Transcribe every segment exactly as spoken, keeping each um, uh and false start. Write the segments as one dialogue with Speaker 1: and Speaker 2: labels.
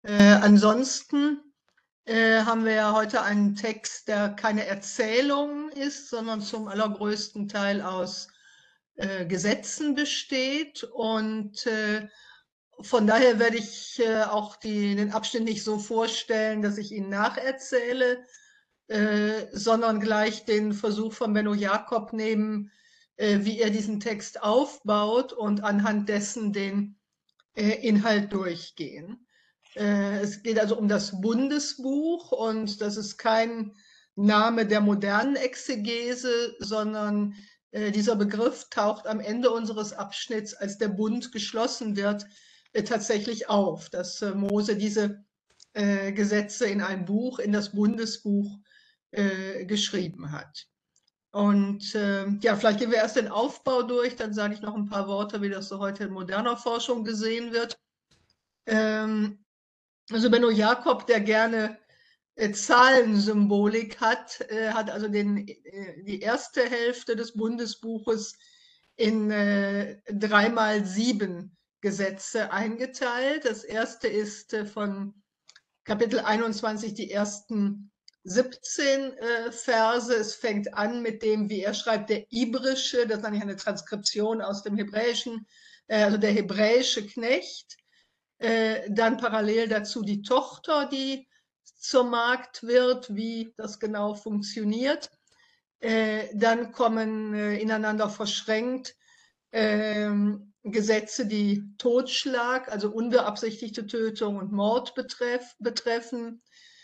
Speaker 1: Äh, ansonsten äh, haben wir ja heute einen Text, der keine Erzählung ist, sondern zum allergrößten Teil aus äh, Gesetzen besteht. Und äh, von daher werde ich äh, auch die, den Abschnitt nicht so vorstellen, dass ich ihn nacherzähle, äh, sondern gleich den Versuch von Benno Jakob nehmen, äh, wie er diesen Text aufbaut und anhand dessen den äh, Inhalt durchgehen. Äh, es geht also um das Bundesbuch und das ist kein Name der modernen Exegese, sondern äh, dieser Begriff taucht am Ende unseres Abschnitts, als der Bund geschlossen wird, äh, tatsächlich auf, dass äh, Mose diese äh, Gesetze in ein Buch, in das Bundesbuch äh, geschrieben hat. Und äh, ja, vielleicht gehen wir erst den Aufbau durch, dann sage ich noch ein paar Worte, wie das so heute in moderner Forschung gesehen wird. Ähm, also Benno Jakob, der gerne äh, Zahlensymbolik hat, äh, hat also den, äh, die erste Hälfte des Bundesbuches in äh, drei mal sieben Gesetze eingeteilt. Das erste ist äh, von Kapitel einundzwanzig, die ersten siebzehn äh, Verse. Es fängt an mit dem, wie er schreibt, der ibrische, das ist eigentlich eine Transkription aus dem Hebräischen, äh, also der hebräische Knecht. Äh, dann parallel dazu die Tochter, die zur Magd wird, wie das genau funktioniert. Äh, dann kommen äh, ineinander verschränkt ähm, Gesetze, die Totschlag, also unbeabsichtigte Tötung und Mord betreff, betreffen,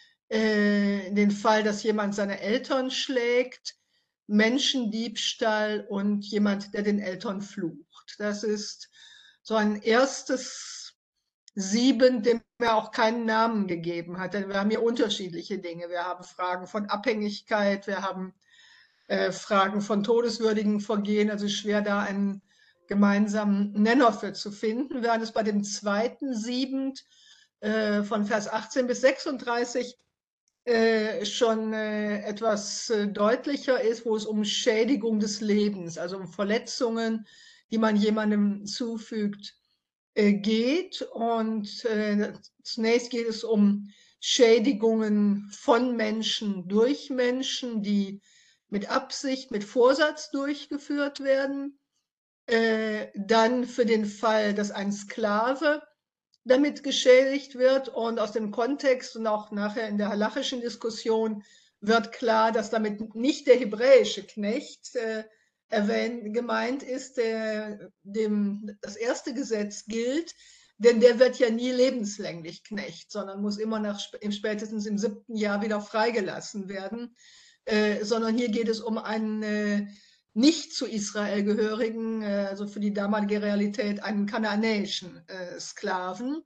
Speaker 1: äh, den Fall, dass jemand seine Eltern schlägt, Menschendiebstahl und jemand, der den Eltern flucht. Das ist so ein erstes Sieben, dem er auch keinen Namen gegeben hat. Denn wir haben hier unterschiedliche Dinge. Wir haben Fragen von Abhängigkeit, wir haben äh, Fragen von todeswürdigen Vergehen, also schwer da einen gemeinsamen Nenner für zu finden, während es bei dem zweiten Siebend äh, von Vers achtzehn bis sechsunddreißig äh, schon äh, etwas äh, deutlicher ist, wo es um Schädigung des Lebens, also um Verletzungen, die man jemandem zufügt, äh, geht. Und äh, zunächst geht es um Schädigungen von Menschen durch Menschen, die mit Absicht, mit Vorsatz durchgeführt werden. Äh, dann für den Fall, dass ein Sklave damit geschädigt wird. Und aus dem Kontext und auch nachher in der halachischen Diskussion wird klar, dass damit nicht der hebräische Knecht äh, erwähnt, gemeint ist, der, dem das erste Gesetz gilt, denn der wird ja nie lebenslänglich Knecht, sondern muss immer nach spätestens im siebten Jahr wieder freigelassen werden. Äh, sondern hier geht es um einen äh, nicht zu Israel gehörigen, äh, also für die damalige Realität einen kanaanäischen äh, Sklaven.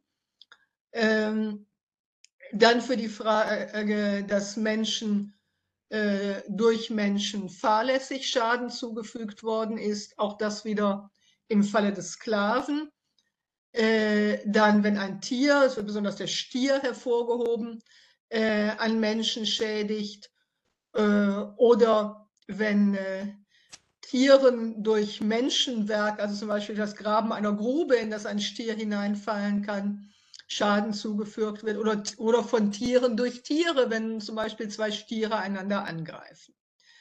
Speaker 1: Ähm, dann für die Frage, dass Menschen äh, durch Menschen fahrlässig Schaden zugefügt worden ist, auch das wieder im Falle des Sklaven. Äh, dann, wenn ein Tier, es wird besonders der Stier hervorgehoben, äh, einen Menschen schädigt, äh, oder wenn äh, Tieren durch Menschenwerk, also zum Beispiel das Graben einer Grube, in das ein Stier hineinfallen kann, Schaden zugefügt wird, oder, oder von Tieren durch Tiere, wenn zum Beispiel zwei Stiere einander angreifen.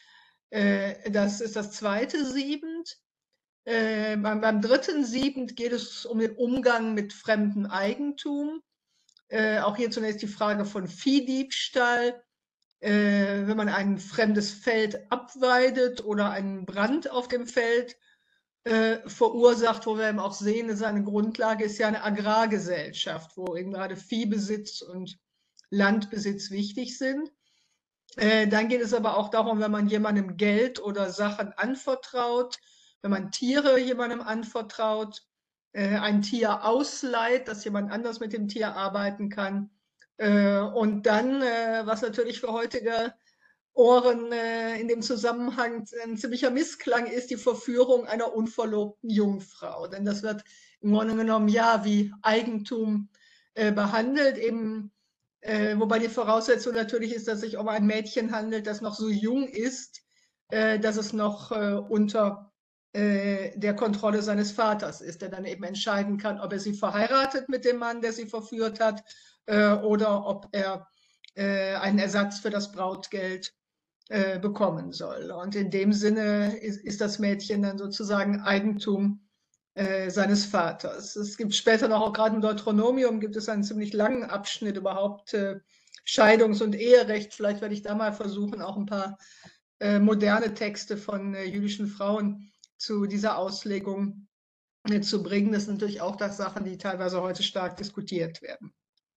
Speaker 1: Äh, das ist das zweite Siebend. Äh, beim, beim dritten Siebend geht es um den Umgang mit fremdem Eigentum. Äh, auch hier zunächst die Frage von Viehdiebstahl. Äh, wenn man ein fremdes Feld abweidet oder einen Brand auf dem Feld äh, verursacht, wo wir eben auch sehen, seine Grundlage ist ja eine Agrargesellschaft, wo eben gerade Viehbesitz und Landbesitz wichtig sind. Äh, dann geht es aber auch darum, wenn man jemandem Geld oder Sachen anvertraut, wenn man Tiere jemandem anvertraut, äh, ein Tier ausleiht, dass jemand anders mit dem Tier arbeiten kann. Äh, und dann, äh, was natürlich für heutige Ohren äh, in dem Zusammenhang ein ziemlicher Missklang ist, die Verführung einer unverlobten Jungfrau. Denn das wird im Grunde genommen ja wie Eigentum äh, behandelt, eben, äh, wobei die Voraussetzung natürlich ist, dass es sich um ein Mädchen handelt, das noch so jung ist, äh, dass es noch äh, unter äh, der Kontrolle seines Vaters ist, der dann eben entscheiden kann, ob er sie verheiratet mit dem Mann, der sie verführt hat, äh, oder ob er äh, einen Ersatz für das Brautgeld äh, bekommen soll. Und in dem Sinne ist, ist das Mädchen dann sozusagen Eigentum äh, seines Vaters. Es gibt später noch, auch gerade im Deuteronomium, gibt es einen ziemlich langen Abschnitt überhaupt äh, Scheidungs- und Eherecht. Vielleicht werde ich da mal versuchen, auch ein paar äh, moderne Texte von äh, jüdischen Frauen zu dieser Auslegung äh, zu bringen. Das sind natürlich auch das Sachen, die teilweise heute stark diskutiert werden.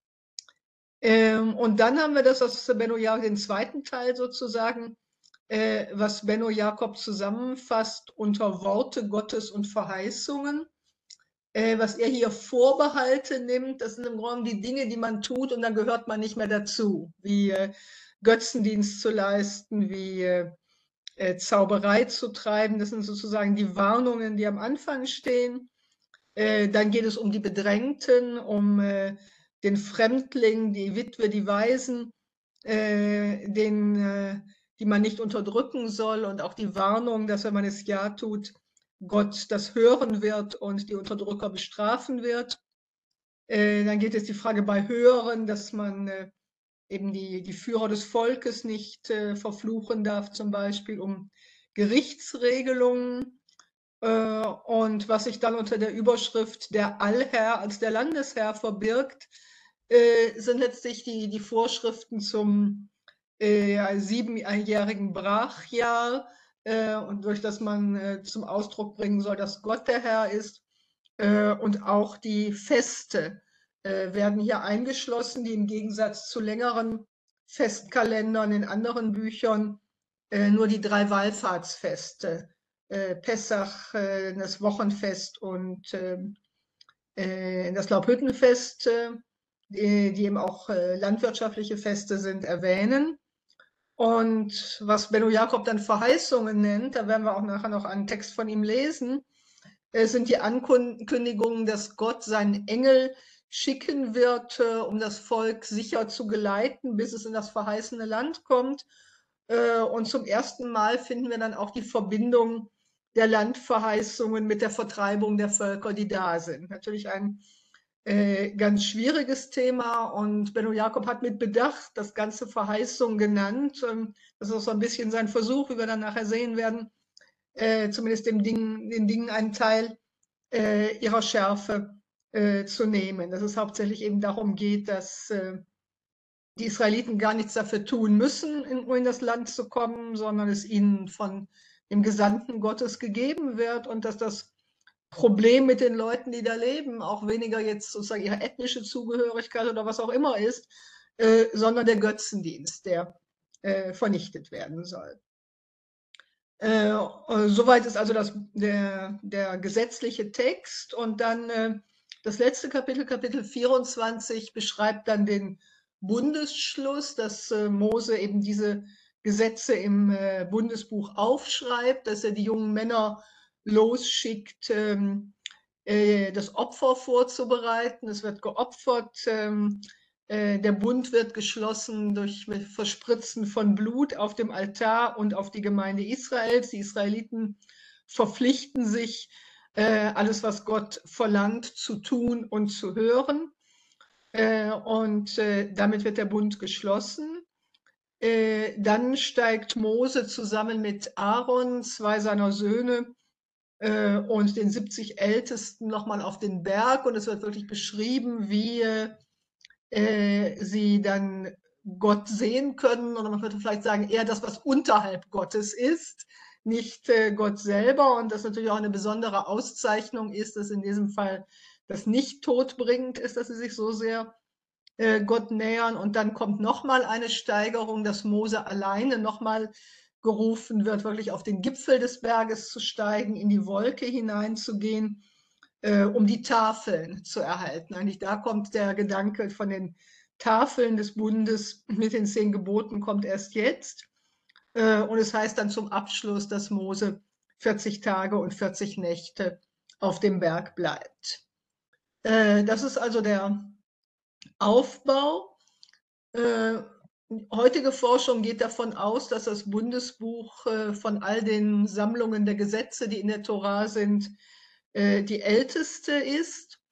Speaker 1: Ähm, und dann haben wir das aus Benno Jakob, den zweiten Teil sozusagen, äh, was Benno Jakob zusammenfasst unter Worte Gottes und Verheißungen. Äh, was er hier Vorbehalte nimmt, das sind im Grunde die Dinge, die man tut und dann gehört man nicht mehr dazu, wie äh, Götzendienst zu leisten, wie äh, äh, Zauberei zu treiben. Das sind sozusagen die Warnungen, die am Anfang stehen. Äh, dann geht es um die Bedrängten, um äh, den Fremdling, die Witwe, die Waisen, äh, den, äh, die man nicht unterdrücken soll und auch die Warnung, dass wenn man es ja tut, Gott das hören wird und die Unterdrücker bestrafen wird. Äh, dann geht es die Frage bei Höheren, dass man äh, eben die, die Führer des Volkes nicht äh, verfluchen darf, zum Beispiel um Gerichtsregelungen. Äh, und was sich dann unter der Überschrift der Allherr als der Landesherr verbirgt, äh, sind letztlich die, die Vorschriften zum äh, siebenjährigen Brachjahr äh, und durch das man äh, zum Ausdruck bringen soll, dass Gott der Herr ist. Äh, und auch die Feste äh, werden hier eingeschlossen, die im Gegensatz zu längeren Festkalendern in anderen Büchern äh, nur die drei Wallfahrtsfeste, äh, Pessach, äh, das Wochenfest und ähm, äh, das Laubhüttenfest, äh, die, die eben auch äh, landwirtschaftliche Feste sind, erwähnen. Und was Benno Jakob dann Verheißungen nennt, da werden wir auch nachher noch einen Text von ihm lesen, äh, sind die Ankündigungen, dass Gott seinen Engel schicken wird, äh, um das Volk sicher zu geleiten, bis es in das verheißene Land kommt. Äh, und zum ersten Mal finden wir dann auch die Verbindung der Landverheißungen mit der Vertreibung der Völker, die da sind. Natürlich ein äh, ganz schwieriges Thema und Benno Jakob hat mit Bedacht das ganze Verheißung genannt. Ähm, das ist auch so ein bisschen sein Versuch, wie wir dann nachher sehen werden, äh, zumindest dem Ding, den Dingen einen Teil äh, ihrer Schärfe äh, zu nehmen. Dass es hauptsächlich eben darum geht, dass äh, die Israeliten gar nichts dafür tun müssen, in, in das Land zu kommen, sondern es ihnen von dem Gesandten Gottes gegeben wird und dass das Problem mit den Leuten, die da leben, auch weniger jetzt sozusagen ihre ethnische Zugehörigkeit oder was auch immer ist, äh, sondern der Götzendienst, der äh, vernichtet werden soll. Äh, soweit ist also das, der, der gesetzliche Text. Und dann äh, das letzte Kapitel, Kapitel vierundzwanzig, beschreibt dann den Bundesschluss, dass äh, Mose eben diese Gesetze im äh, Bundesbuch aufschreibt, dass er die jungen Männer losschickt, ähm, äh, das Opfer vorzubereiten. Es wird geopfert. Ähm, äh, der Bund wird geschlossen durch Verspritzen von Blut auf dem Altar und auf die Gemeinde Israels. Die Israeliten verpflichten sich, äh, alles, was Gott verlangt, zu tun und zu hören. Äh, und äh, damit wird der Bund geschlossen. Äh, dann steigt Mose zusammen mit Aaron, zwei seiner Söhne, äh, und den siebzig Ältesten nochmal auf den Berg. Und es wird wirklich beschrieben, wie äh, sie dann Gott sehen können. Oder man könnte vielleicht sagen, eher das, was unterhalb Gottes ist, nicht äh, Gott selber. Und das natürlich auch eine besondere Auszeichnung ist, dass in diesem Fall das nicht todbringend ist, dass sie sich so sehr äh, Gott nähern. Und dann kommt nochmal eine Steigerung, dass Mose alleine nochmal gerufen wird, wirklich auf den Gipfel des Berges zu steigen, in die Wolke hineinzugehen, äh, um die Tafeln zu erhalten. Eigentlich da kommt der Gedanke von den Tafeln des Bundes mit den zehn Geboten, kommt erst jetzt. Äh, und es heißt dann zum Abschluss, dass Mose vierzig Tage und vierzig Nächte auf dem Berg bleibt. Äh, das ist also der Aufbau. Äh, heutige Forschung geht davon aus, dass das Bundesbuch äh, von all den Sammlungen der Gesetze, die in der Tora sind, äh, die älteste ist.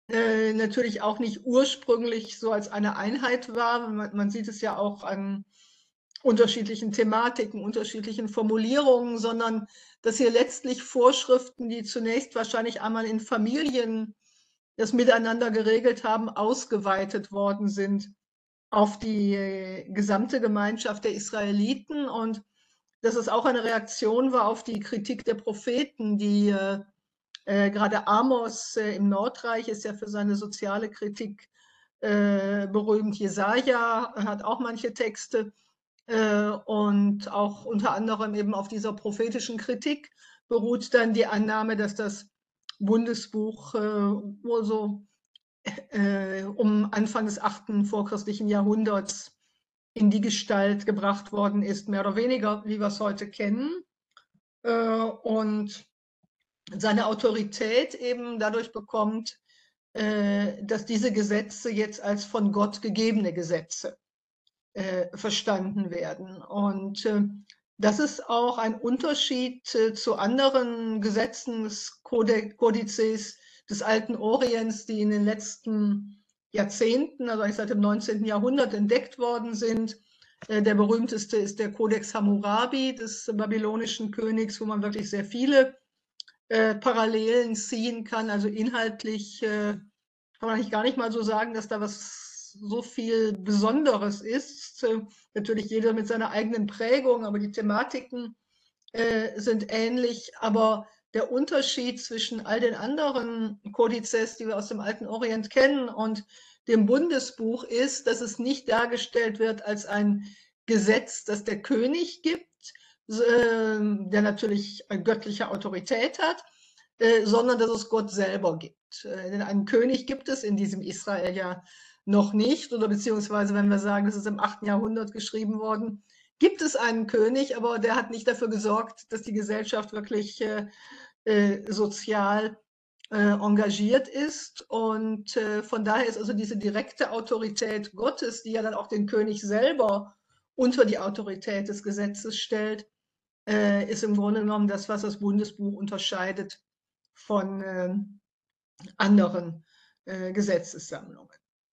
Speaker 1: äh, natürlich auch nicht ursprünglich so als eine Einheit war. Man, man sieht es ja auch an unterschiedlichen Thematiken, unterschiedlichen Formulierungen, sondern dass hier letztlich Vorschriften, die zunächst wahrscheinlich einmal in Familien das miteinander geregelt haben, ausgeweitet worden sind auf die äh, gesamte Gemeinschaft der Israeliten und dass es auch eine Reaktion war auf die Kritik der Propheten, die äh, äh, gerade Amos äh, im Nordreich ist ja für seine soziale Kritik äh, berühmt. Jesaja hat auch manche Texte äh, und auch unter anderem eben auf dieser prophetischen Kritik beruht dann die Annahme, dass das Bundesbuch äh, wohl so äh, um Anfang des achten vorchristlichen Jahrhunderts in die Gestalt gebracht worden ist, mehr oder weniger, wie wir es heute kennen. Äh, und seine Autorität eben dadurch bekommt, äh, dass diese Gesetze jetzt als von Gott gegebene Gesetze äh, verstanden werden. Und äh, das ist auch ein Unterschied äh, zu anderen Gesetzeskodizes des alten Orients, die in den letzten Jahrzehnten, also eigentlich seit dem neunzehnten Jahrhundert entdeckt worden sind. Äh, der berühmteste ist der Kodex Hammurabi des babylonischen Königs, wo man wirklich sehr viele äh, Parallelen ziehen kann. Also inhaltlich äh, kann man eigentlich gar nicht mal so sagen, dass da was so viel Besonderes ist. Äh, natürlich jeder mit seiner eigenen Prägung, aber die Thematiken äh, sind ähnlich. Aber der Unterschied zwischen all den anderen Kodizes, die wir aus dem alten Orient kennen, und dem Bundesbuch ist, dass es nicht dargestellt wird als ein Gesetz, das der König gibt, der natürlich eine göttliche Autorität hat, sondern dass es Gott selber gibt. Denn einen König gibt es in diesem Israel ja noch nicht, oder beziehungsweise wenn wir sagen, das ist im achten Jahrhundert geschrieben worden, gibt es einen König, aber der hat nicht dafür gesorgt, dass die Gesellschaft wirklich äh, äh, sozial äh, engagiert ist. Und äh, von daher ist also diese direkte Autorität Gottes, die ja dann auch den König selber unter die Autorität des Gesetzes stellt, äh, ist im Grunde genommen das, was das Bundesbuch unterscheidet von äh, anderen äh, Gesetzessammlungen.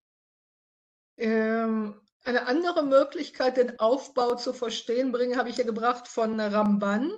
Speaker 1: Ähm, eine andere Möglichkeit, den Aufbau zu verstehen, bringe, habe ich ja gebracht von Ramban,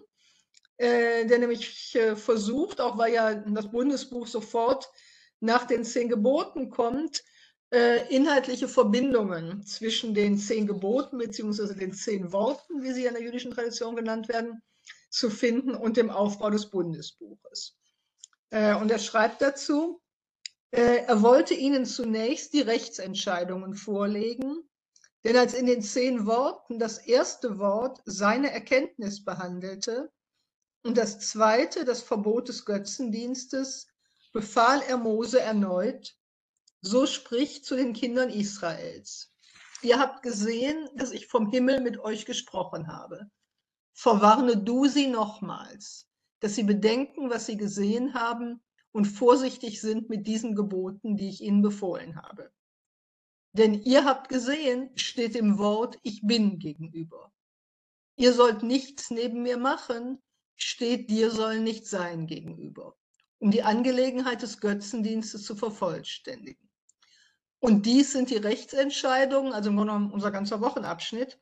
Speaker 1: äh, der nämlich äh, versucht, auch weil ja das Bundesbuch sofort nach den zehn Geboten kommt, äh, inhaltliche Verbindungen zwischen den zehn Geboten beziehungsweise den zehn Worten, wie sie in der jüdischen Tradition genannt werden, zu finden und dem Aufbau des Bundesbuches. Äh, und er schreibt dazu, äh, er wollte ihnen zunächst die Rechtsentscheidungen vorlegen, denn als in den zehn Worten das erste Wort seine Erkenntnis behandelte und das zweite das Verbot des Götzendienstes, befahl er Mose erneut, so spricht zu den Kindern Israels. Ihr habt gesehen, dass ich vom Himmel mit euch gesprochen habe. Verwarne du sie nochmals, dass sie bedenken, was sie gesehen haben und vorsichtig sind mit diesen Geboten, die ich ihnen befohlen habe. Denn ihr habt gesehen, steht im Wort, ich bin gegenüber. Ihr sollt nichts neben mir machen, steht, dir soll nicht sein gegenüber, um die Angelegenheit des Götzendienstes zu vervollständigen. Und dies sind die Rechtsentscheidungen, also im Grunde genommen unser ganzer Wochenabschnitt,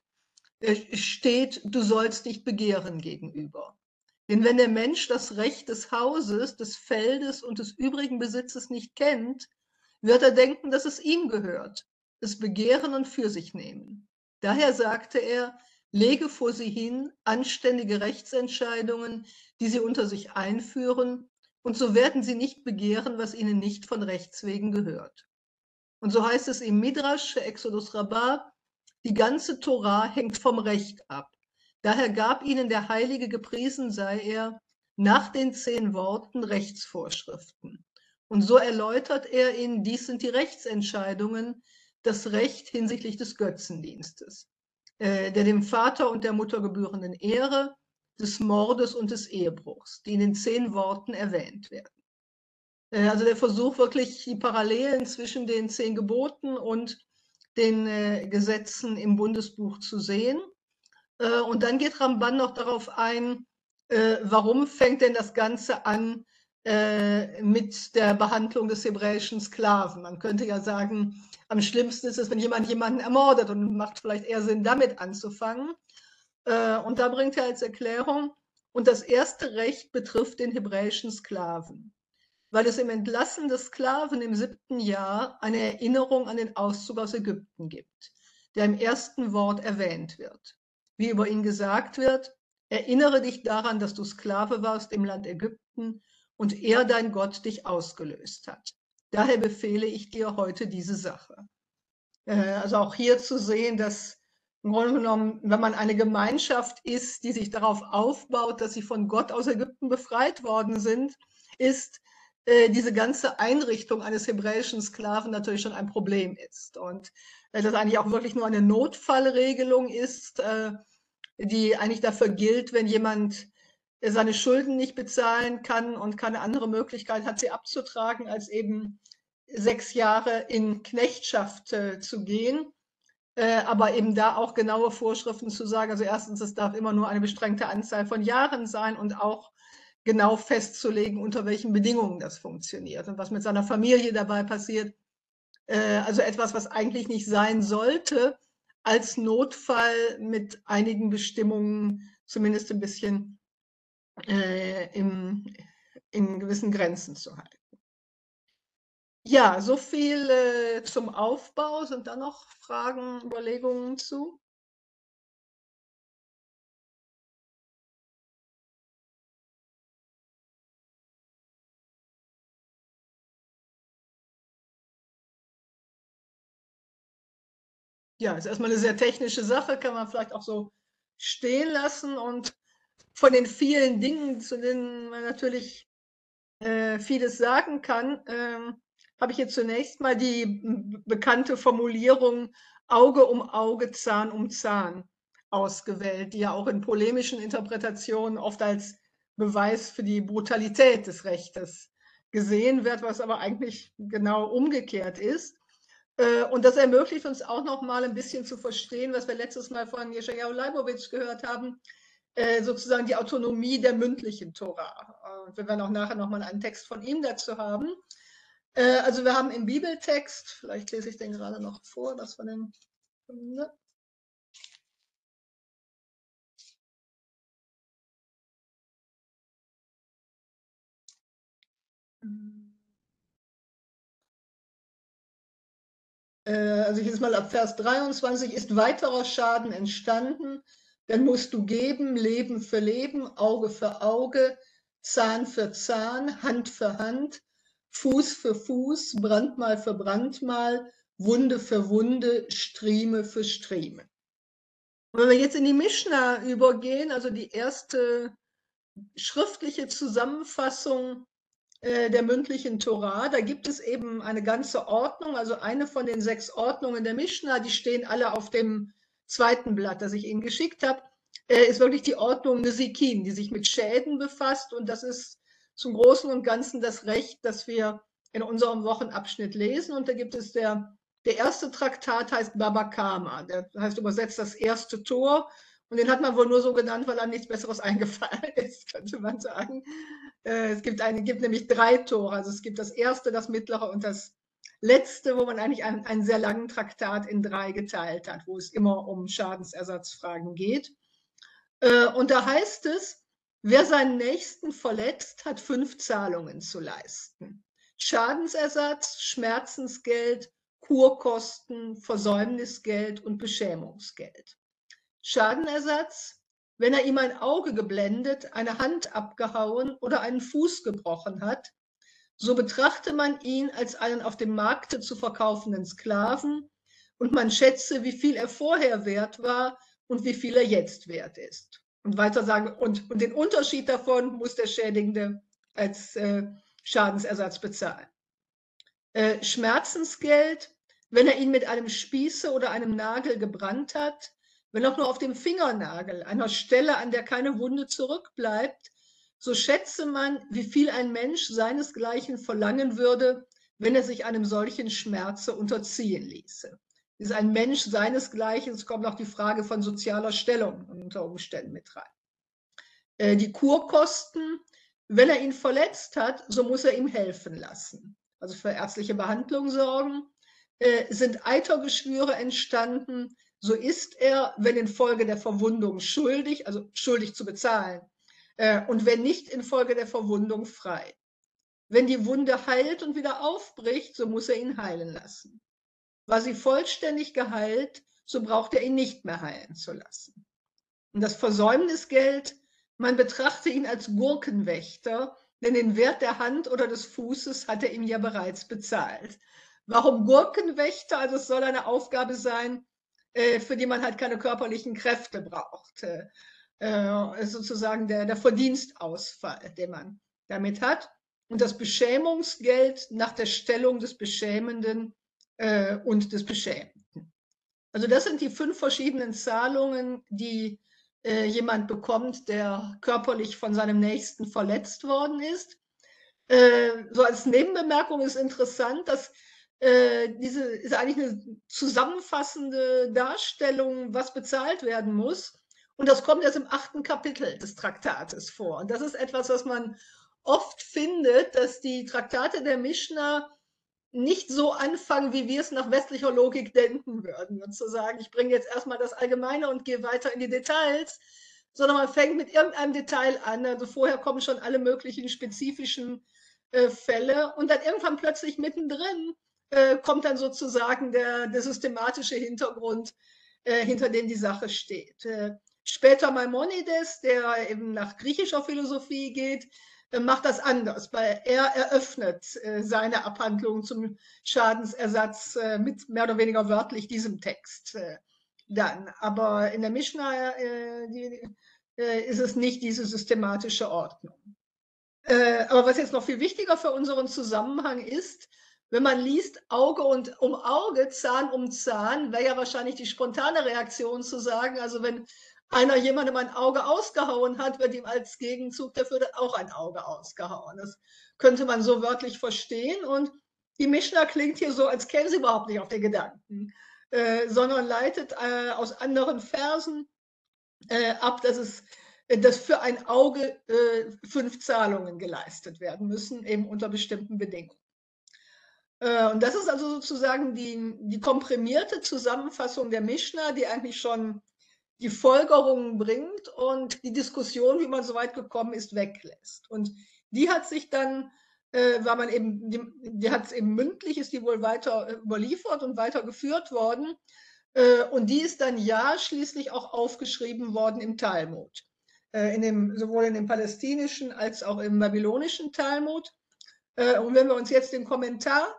Speaker 1: steht, du sollst nicht begehren gegenüber. Denn wenn der Mensch das Recht des Hauses, des Feldes und des übrigen Besitzes nicht kennt, wird er denken, dass es ihm gehört, es begehren und für sich nehmen. Daher sagte er, lege vor sie hin anständige Rechtsentscheidungen, die sie unter sich einführen, und so werden sie nicht begehren, was ihnen nicht von Rechts wegen gehört. Und so heißt es im Midrash, Exodus Rabbah, die ganze Torah hängt vom Recht ab. Daher gab ihnen der Heilige, gepriesen sei er, nach den zehn Worten Rechtsvorschriften. Und so erläutert er ihnen, dies sind die Rechtsentscheidungen, das Recht hinsichtlich des Götzendienstes, äh, der dem Vater und der Mutter gebührenden Ehre, des Mordes und des Ehebruchs, die in den zehn Worten erwähnt werden. Also der Versuch, wirklich die Parallelen zwischen den zehn Geboten und den äh, Gesetzen im Bundesbuch zu sehen. Äh, und dann geht Ramban noch darauf ein, äh, warum fängt denn das Ganze an äh, mit der Behandlung des hebräischen Sklaven. Man könnte ja sagen, am schlimmsten ist es, wenn jemand jemanden ermordet, und macht vielleicht eher Sinn, damit anzufangen. Äh, und da bringt er als Erklärung, und das erste Recht betrifft den hebräischen Sklaven, weil es im Entlassen des Sklaven im siebten Jahr eine Erinnerung an den Auszug aus Ägypten gibt, der im ersten Wort erwähnt wird. Wie über ihn gesagt wird: Erinnere dich daran, dass du Sklave warst im Land Ägypten und er, dein Gott, dich ausgelöst hat. Daher befehle ich dir heute diese Sache. Also auch hier zu sehen, dass im Grunde genommen, wenn man eine Gemeinschaft ist, die sich darauf aufbaut, dass sie von Gott aus Ägypten befreit worden sind, ist äh, diese ganze Einrichtung eines hebräischen Sklaven natürlich schon ein Problem ist. Und äh, das eigentlich auch wirklich nur eine Notfallregelung ist, äh, die eigentlich dafür gilt, wenn jemand seine Schulden nicht bezahlen kann und keine andere Möglichkeit hat, sie abzutragen, als eben sechs Jahre in Knechtschaft äh, zu gehen, äh, aber eben da auch genaue Vorschriften zu sagen. Also erstens, es darf immer nur eine beschränkte Anzahl von Jahren sein und auch genau festzulegen, unter welchen Bedingungen das funktioniert und was mit seiner Familie dabei passiert. Äh, also etwas, was eigentlich nicht sein sollte, als Notfall mit einigen Bestimmungen zumindest ein bisschen äh, im, in gewissen Grenzen zu halten. Ja, so viel äh, zum Aufbau. Sind da noch Fragen, Überlegungen zu? Ja, ist erstmal eine sehr technische Sache, kann man vielleicht auch so stehen lassen. Und von den vielen Dingen, zu denen man natürlich äh, vieles sagen kann, ähm, habe ich jetzt zunächst mal die bekannte Formulierung Auge um Auge, Zahn um Zahn ausgewählt, die ja auch in polemischen Interpretationen oft als Beweis für die Brutalität des Rechtes gesehen wird, was aber eigentlich genau umgekehrt ist. Äh, Und das ermöglicht uns auch noch mal ein bisschen zu verstehen, was wir letztes Mal von Jeschajahu Leibowitz gehört haben, äh, sozusagen die Autonomie der mündlichen Tora. Und wir werden auch nachher noch mal einen Text von ihm dazu haben. Äh, Also wir haben im Bibeltext, vielleicht lese ich den gerade noch vor, das von den, ne? Äh, Also ich lese mal ab Vers dreiundzwanzig: Ist weiterer Schaden entstanden, dann musst du geben, Leben für Leben, Auge für Auge, Zahn für Zahn, Hand für Hand, Fuß für Fuß, Brandmal für Brandmal, Wunde für Wunde, Strieme für Strieme. Und wenn wir jetzt in die Mischna übergehen, also die erste schriftliche Zusammenfassung äh, der mündlichen Tora, da gibt es eben eine ganze Ordnung, also eine von den sechs Ordnungen der Mischna, die stehen alle auf dem zweiten Blatt, das ich Ihnen geschickt habe, äh, ist wirklich die Ordnung Nesikin, die sich mit Schäden befasst, und das ist zum Großen und Ganzen das Recht, das wir in unserem Wochenabschnitt lesen. Und da gibt es der, der erste Traktat heißt Baba Kama, der heißt übersetzt das erste Tor, und den hat man wohl nur so genannt, weil einem nichts Besseres eingefallen ist, könnte man sagen. Äh, Es gibt, eine, gibt nämlich drei Tore. Also es gibt das erste, das mittlere und das letzte, wo man eigentlich einen, einen sehr langen Traktat in drei geteilt hat, wo es immer um Schadensersatzfragen geht. Äh, Und da heißt es, wer seinen Nächsten verletzt, hat fünf Zahlungen zu leisten: Schadensersatz, Schmerzensgeld, Kurkosten, Versäumnisgeld und Beschämungsgeld. Schadenersatz, wenn er ihm ein Auge geblendet, eine Hand abgehauen oder einen Fuß gebrochen hat, so betrachte man ihn als einen auf dem Markte zu verkaufenden Sklaven, und man schätze, wie viel er vorher wert war und wie viel er jetzt wert ist. Und weiter sagen, und, und den Unterschied davon muss der Schädigende als äh, Schadensersatz bezahlen. Äh, Schmerzensgeld, wenn er ihn mit einem Spieße oder einem Nagel gebrannt hat, wenn auch nur auf dem Fingernagel, einer Stelle, an der keine Wunde zurückbleibt, so schätze man, wie viel ein Mensch seinesgleichen verlangen würde, wenn er sich einem solchen Schmerze unterziehen ließe. Ist ein Mensch seinesgleichen, es kommt auch die Frage von sozialer Stellung unter Umständen mit rein. Äh, die Kurkosten, wenn er ihn verletzt hat, so muss er ihm helfen lassen. Also für ärztliche Behandlung sorgen. Äh, sind Eitergeschwüre entstanden, so ist er, wenn infolge der Verwundung schuldig, also schuldig zu bezahlen, äh, und wenn nicht infolge der Verwundung frei. Wenn die Wunde heilt und wieder aufbricht, so muss er ihn heilen lassen. War sie vollständig geheilt, so braucht er ihn nicht mehr heilen zu lassen. Und das Versäumnisgeld, man betrachte ihn als Gurkenwächter, denn den Wert der Hand oder des Fußes hat er ihm ja bereits bezahlt. Warum Gurkenwächter? Also es soll eine Aufgabe sein, für die man halt keine körperlichen Kräfte braucht. Sozusagen der, der Verdienstausfall, den man damit hat. Und das Beschämungsgeld nach der Stellung des Beschämenden und des Beschämten. Also das sind die fünf verschiedenen Zahlungen, die äh, jemand bekommt, der körperlich von seinem Nächsten verletzt worden ist. Äh, so als Nebenbemerkung ist interessant, dass äh, diese ist eigentlich eine zusammenfassende Darstellung, was bezahlt werden muss. Und das kommt erst im achten Kapitel des Traktates vor. Und das ist etwas, was man oft findet, dass die Traktate der Mischna nicht so anfangen, wie wir es nach westlicher Logik denken würden. Und zu sagen, ich bringe jetzt erstmal das Allgemeine und gehe weiter in die Details, sondern man fängt mit irgendeinem Detail an. Also vorher kommen schon alle möglichen spezifischen äh, Fälle und dann irgendwann plötzlich mittendrin äh, kommt dann sozusagen der, der systematische Hintergrund, äh, hinter dem die Sache steht. Äh, später Maimonides, der eben nach griechischer Philosophie geht, macht das anders, weil er eröffnet äh, seine Abhandlung zum Schadensersatz äh, mit mehr oder weniger wörtlich diesem Text äh, dann. Aber in der Mischna äh, die, äh, ist es nicht diese systematische Ordnung. Äh, aber was jetzt noch viel wichtiger für unseren Zusammenhang ist, wenn man liest Auge und um Auge, Zahn um Zahn, wäre ja wahrscheinlich die spontane Reaktion zu sagen, also wenn einer jemandem ein Auge ausgehauen hat, wird ihm als Gegenzug dafür auch ein Auge ausgehauen. Das könnte man so wörtlich verstehen. Und die Mischna klingt hier so, als käme sie überhaupt nicht auf den Gedanken, äh, sondern leitet äh, aus anderen Versen äh, ab, dass, es, dass für ein Auge äh, fünf Zahlungen geleistet werden müssen, eben unter bestimmten Bedingungen. Äh, und das ist also sozusagen die, die komprimierte Zusammenfassung der Mischna, die eigentlich schon die Folgerungen bringt und die Diskussion, wie man so weit gekommen ist, weglässt. Und die hat sich dann, äh, weil man eben, die, die hat es eben mündlich, ist die wohl weiter überliefert und weiter geführt worden. Äh, und die ist dann ja schließlich auch aufgeschrieben worden im Talmud. Äh, in dem, sowohl in dem palästinischen als auch im babylonischen Talmud. Äh, und wenn wir uns jetzt den Kommentar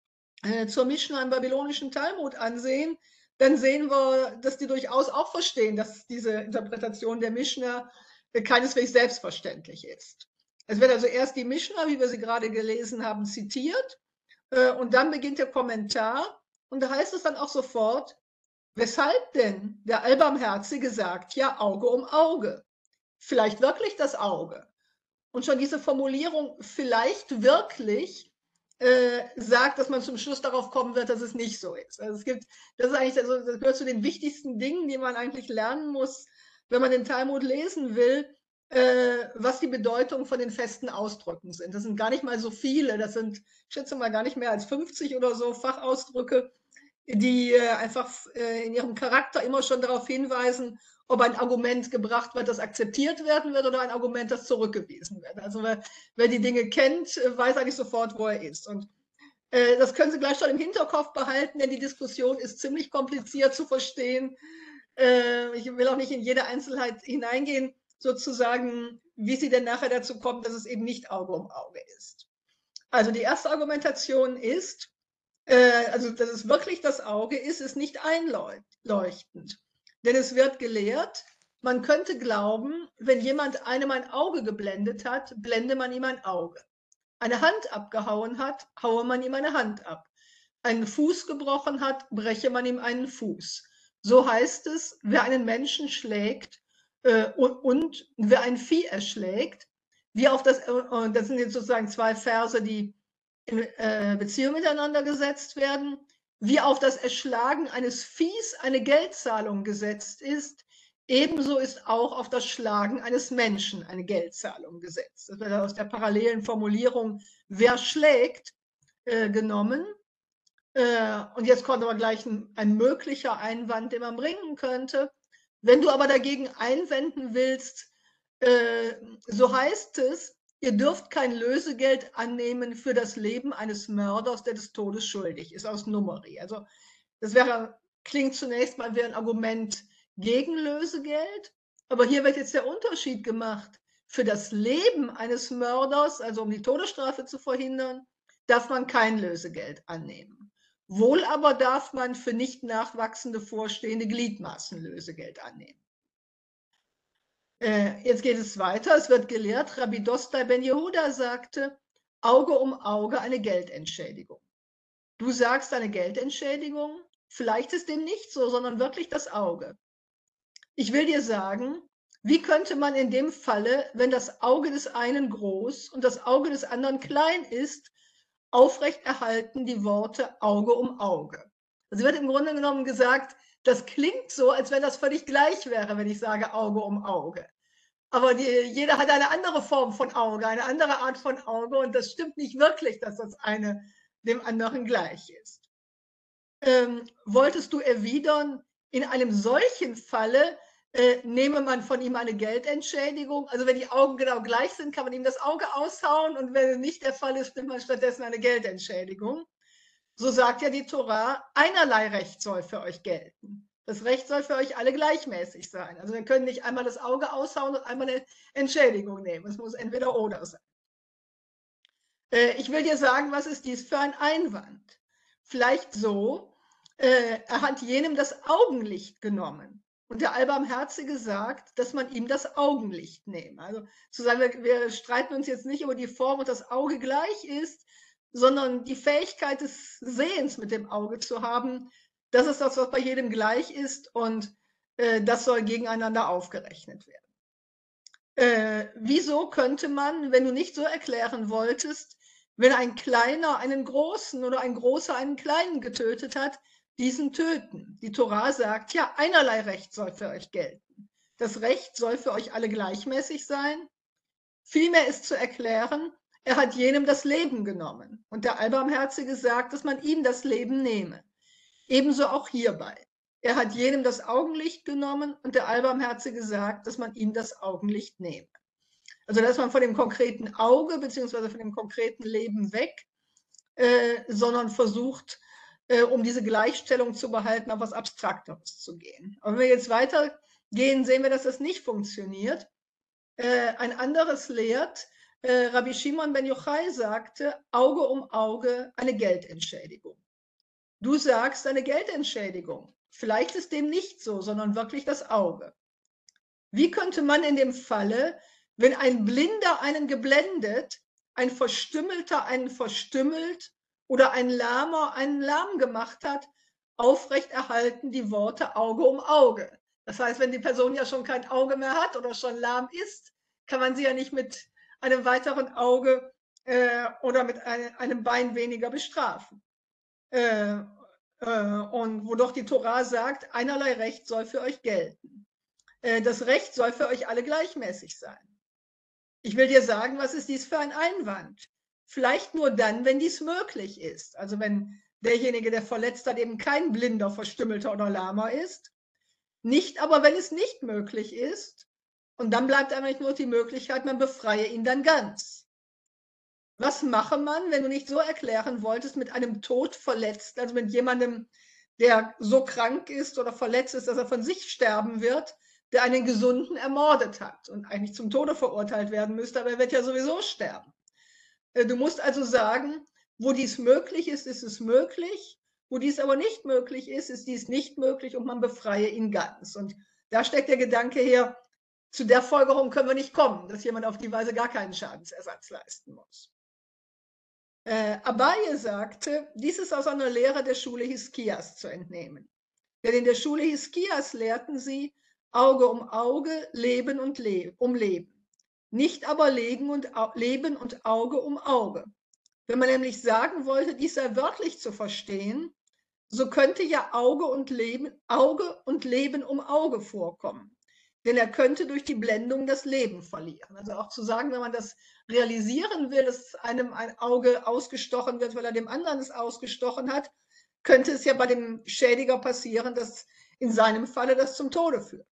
Speaker 1: äh, zur Mischna im babylonischen Talmud ansehen, dann sehen wir, dass die durchaus auch verstehen, dass diese Interpretation der Mischna keineswegs selbstverständlich ist. Es wird also erst die Mischna, wie wir sie gerade gelesen haben, zitiert und dann beginnt der Kommentar und da heißt es dann auch sofort, weshalb denn der Allbarmherzige sagt, ja Auge um Auge, vielleicht wirklich das Auge. Und schon diese Formulierung vielleicht wirklich äh, sagt, dass man zum Schluss darauf kommen wird, dass es nicht so ist. Also es gibt, das ist eigentlich, also das gehört zu den wichtigsten Dingen, die man eigentlich lernen muss, wenn man den Talmud lesen will, äh, was die Bedeutung von den festen Ausdrücken sind. Das sind gar nicht mal so viele, das sind, ich schätze mal, gar nicht mehr als fünfzig oder so Fachausdrücke, die äh, einfach äh, in ihrem Charakter immer schon darauf hinweisen, ob ein Argument gebracht wird, das akzeptiert werden wird oder ein Argument, das zurückgewiesen wird. Also wer, wer die Dinge kennt, weiß eigentlich sofort, wo er ist. Und äh, das können Sie gleich schon im Hinterkopf behalten, denn die Diskussion ist ziemlich kompliziert zu verstehen. Äh, ich will auch nicht in jede Einzelheit hineingehen, sozusagen, wie sie denn nachher dazu kommt, dass es eben nicht Auge um Auge ist. Also die erste Argumentation ist, äh, also dass es wirklich das Auge ist, ist nicht einleuchtend. Denn es wird gelehrt, man könnte glauben, wenn jemand einem ein Auge geblendet hat, blende man ihm ein Auge. Eine Hand abgehauen hat, haue man ihm eine Hand ab. Einen Fuß gebrochen hat, breche man ihm einen Fuß. So heißt es, wer einen Menschen schlägt äh, und, und wer ein Vieh erschlägt, wie auf das, äh, das sind jetzt sozusagen zwei Verse, die in äh, Beziehung miteinander gesetzt werden, wie auf das Erschlagen eines Viehs eine Geldzahlung gesetzt ist, Ebenso ist auch auf das Schlagen eines Menschen eine Geldzahlung gesetzt. Das wird aus der parallelen Formulierung "wer schlägt" äh, genommen. Äh, und jetzt kommt aber gleich ein, ein möglicher Einwand, den man bringen könnte. Wenn du aber dagegen einwenden willst, äh, so heißt es, ihr dürft kein Lösegeld annehmen für das Leben eines Mörders, der des Todes schuldig ist, aus Numeri. Also das wäre, klingt zunächst mal wie ein Argument gegen Lösegeld, aber hier wird jetzt der Unterschied gemacht. Für das Leben eines Mörders, also um die Todesstrafe zu verhindern, darf man kein Lösegeld annehmen. Wohl aber darf man für nicht nachwachsende vorstehende Gliedmaßen Lösegeld annehmen. Äh, jetzt geht es weiter. Es wird gelehrt, Rabbi Dostai ben Jehuda sagte, Auge um Auge eine Geldentschädigung. Du sagst eine Geldentschädigung, vielleicht ist dem nicht so, sondern wirklich das Auge. Ich will dir sagen, wie könnte man in dem Falle, wenn das Auge des einen groß und das Auge des anderen klein ist, aufrechterhalten die Worte Auge um Auge. Also wird im Grunde genommen gesagt, das klingt so, als wenn das völlig gleich wäre, wenn ich sage Auge um Auge. Aber die, jeder hat eine andere Form von Auge, eine andere Art von Auge und das stimmt nicht wirklich, dass das eine dem anderen gleich ist. Ähm, wolltest du erwidern, in einem solchen Falle äh, nehme man von ihm eine Geldentschädigung? Also wenn die Augen genau gleich sind, kann man ihm das Auge aushauen und wenn nicht der Fall ist, nimmt man stattdessen eine Geldentschädigung. So sagt ja die Tora, einerlei Recht soll für euch gelten. Das Recht soll für euch alle gleichmäßig sein. Also wir können nicht einmal das Auge aushauen und einmal eine Entschädigung nehmen. Es muss entweder oder sein. Äh, ich will dir sagen, was ist dies für ein Einwand? Vielleicht so, äh, er hat jenem das Augenlicht genommen. Und der Allbarmherzige sagt, dass man ihm das Augenlicht nehme. Also zu sagen, wir, wir streiten uns jetzt nicht über die Form und das Auge gleich ist, sondern die Fähigkeit des Sehens mit dem Auge zu haben, das ist das, was bei jedem gleich ist und äh, das soll gegeneinander aufgerechnet werden. Äh, wieso könnte man, wenn du nicht so erklären wolltest, wenn ein Kleiner einen Großen oder ein Großer einen Kleinen getötet hat, diesen töten? Die Tora sagt, ja, einerlei Recht soll für euch gelten. Das Recht soll für euch alle gleichmäßig sein. Vielmehr ist zu erklären, er hat jenem das Leben genommen. Und der Allbarmherzige sagt, dass man ihm das Leben nehme. Ebenso auch hierbei. Er hat jenem das Augenlicht genommen und der Allbarmherzige sagt, dass man ihm das Augenlicht nehme. Also dass man von dem konkreten Auge bzw. von dem konkreten Leben weg, äh, sondern versucht, äh, um diese Gleichstellung zu behalten, auf was Abstrakteres zu gehen. Aber wenn wir jetzt weitergehen, sehen wir, dass das nicht funktioniert. Äh, ein anderes lehrt, äh, Rabbi Shimon ben Yochai sagte, Auge um Auge eine Geldentschädigung. Du sagst eine Geldentschädigung. Vielleicht ist dem nicht so, sondern wirklich das Auge. Wie könnte man in dem Falle, wenn ein Blinder einen geblendet, ein Verstümmelter einen verstümmelt oder ein Lahmer einen lahm gemacht hat, aufrechterhalten die Worte Auge um Auge? Das heißt, wenn die Person ja schon kein Auge mehr hat oder schon lahm ist, kann man sie ja nicht mit einem weiteren Auge äh, oder mit eine, einem Bein weniger bestrafen. Äh, äh, und wo doch die Tora sagt, einerlei Recht soll für euch gelten. Äh, das Recht soll für euch alle gleichmäßig sein. Ich will dir sagen, was ist dies für ein Einwand? Vielleicht nur dann, wenn dies möglich ist. Also wenn derjenige, der verletzt hat, eben kein blinder, verstümmelter oder lahmer ist. Nicht aber, wenn es nicht möglich ist. Und dann bleibt eigentlich nur die Möglichkeit, man befreie ihn dann ganz. Was mache man, wenn du nicht so erklären wolltest, mit einem Todverletzten, also mit jemandem, der so krank ist oder verletzt ist, dass er von sich sterben wird, der einen Gesunden ermordet hat und eigentlich zum Tode verurteilt werden müsste, aber er wird ja sowieso sterben. Du musst also sagen, wo dies möglich ist, ist es möglich, wo dies aber nicht möglich ist, ist dies nicht möglich und man befreie ihn ganz. Und da steckt der Gedanke her, zu der Folgerung können wir nicht kommen, dass jemand auf die Weise gar keinen Schadensersatz leisten muss. Äh, Abaye sagte, dies ist aus einer Lehre der Schule Hiskias zu entnehmen. Denn in der Schule Hiskias lehrten sie Auge um Auge, Leben und Le um Leben. Nicht aber Leben und, Leben und Auge um Auge. Wenn man nämlich sagen wollte, dies sei wörtlich zu verstehen, so könnte ja Auge und Leben, Auge und Leben um Auge vorkommen. denn er könnte durch die Blendung das Leben verlieren. Also auch zu sagen, wenn man das realisieren will, dass einem ein Auge ausgestochen wird, weil er dem anderen es ausgestochen hat, könnte es ja bei dem Schädiger passieren, dass in seinem Falle das zum Tode führt.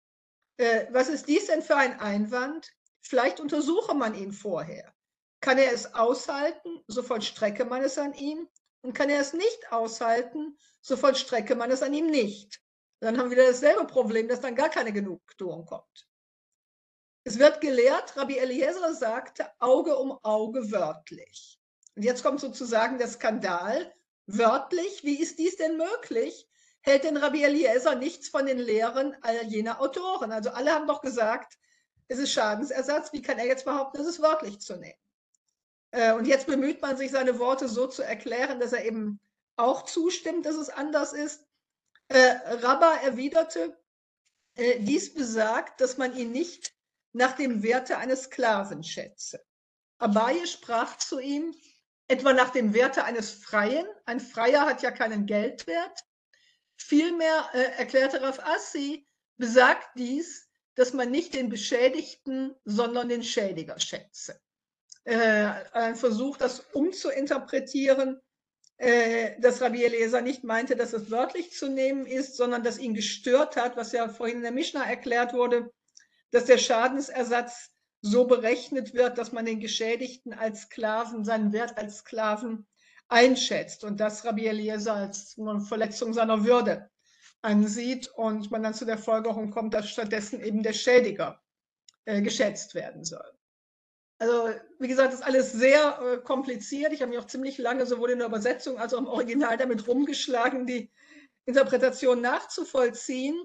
Speaker 1: Äh, was ist dies denn für ein Einwand? Vielleicht untersuche man ihn vorher. Kann er es aushalten, so vollstrecke man es an ihm. Und kann er es nicht aushalten, so vollstrecke man es an ihm nicht. Dann haben wir wieder dasselbe Problem, dass dann gar keine Genugtuung kommt. Es wird gelehrt, Rabbi Eliezer sagte, Auge um Auge wörtlich. Und jetzt kommt sozusagen der Skandal. Wörtlich, wie ist dies denn möglich? Hält denn Rabbi Eliezer nichts von den Lehren all jener Autoren? Also alle haben doch gesagt, es ist Schadensersatz. Wie kann er jetzt behaupten, es ist wörtlich zu nehmen? Und jetzt bemüht man sich, seine Worte so zu erklären, dass er eben auch zustimmt, dass es anders ist. Rabba erwiderte, dies besagt, dass man ihn nicht nach dem Werte eines Sklaven schätze. Abaye sprach zu ihm, etwa nach dem Werte eines Freien. Ein Freier hat ja keinen Geldwert. Vielmehr äh, erklärte Rav Assi, besagt dies, dass man nicht den Beschädigten, sondern den Schädiger schätze. Äh, ein Versuch, das umzuinterpretieren, äh, dass Rabbi Eliezer nicht meinte, dass es wörtlich zu nehmen ist, sondern dass ihn gestört hat, was ja vorhin in der Mishnah erklärt wurde, dass der Schadensersatz so berechnet wird, dass man den Geschädigten als Sklaven, seinen Wert als Sklaven einschätzt und das Rabbi Eliezer als eine Verletzung seiner Würde ansieht und man dann zu der Folgerung kommt, dass stattdessen eben der Schädiger äh, geschätzt werden soll. Also wie gesagt, das ist alles sehr äh, kompliziert. Ich habe mich auch ziemlich lange sowohl in der Übersetzung als auch im Original damit rumgeschlagen, die Interpretation nachzuvollziehen.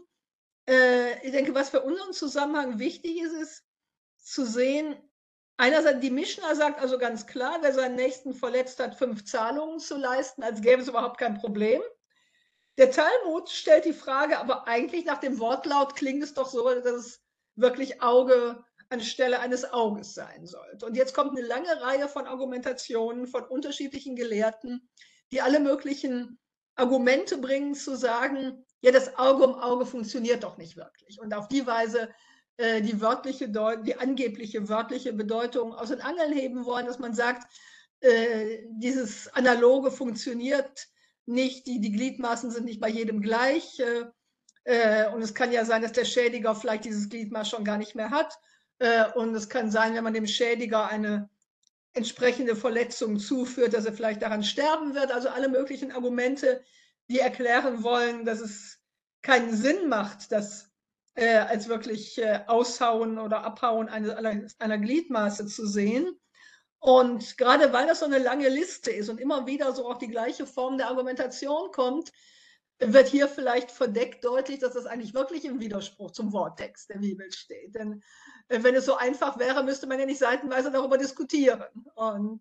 Speaker 1: Äh, ich denke, was für unseren Zusammenhang wichtig ist, ist zu sehen, einerseits die Mishnah sagt also ganz klar, wer seinen Nächsten verletzt hat, fünf Zahlungen zu leisten, als gäbe es überhaupt kein Problem. Der Talmud stellt die Frage, aber eigentlich nach dem Wortlaut klingt es doch so, dass es wirklich Auge anstelle eines Auges sein sollte. Und jetzt kommt eine lange Reihe von Argumentationen von unterschiedlichen Gelehrten, die alle möglichen Argumente bringen, zu sagen, ja, das Auge um Auge funktioniert doch nicht wirklich. Und auf die Weise äh, die wörtliche, die angebliche wörtliche Bedeutung aus den Angeln heben wollen, dass man sagt, äh, dieses Analoge funktioniert nicht, die, die Gliedmaßen sind nicht bei jedem gleich. Äh, äh, und es kann ja sein, dass der Schädiger vielleicht dieses Gliedmaß schon gar nicht mehr hat. Äh, und es kann sein, wenn man dem Schädiger eine entsprechende Verletzung zuführt, dass er vielleicht daran sterben wird. Also alle möglichen Argumente, die erklären wollen, dass es keinen Sinn macht, das äh, als wirklich äh, Aushauen oder Abhauen einer, einer Gliedmaße zu sehen. Und gerade weil das so eine lange Liste ist und immer wieder so auch die gleiche Form der Argumentation kommt, wird hier vielleicht verdeckt deutlich, dass das eigentlich wirklich im Widerspruch zum Worttext der Bibel steht. Denn wenn es so einfach wäre, müsste man ja nicht seitenweise darüber diskutieren. Und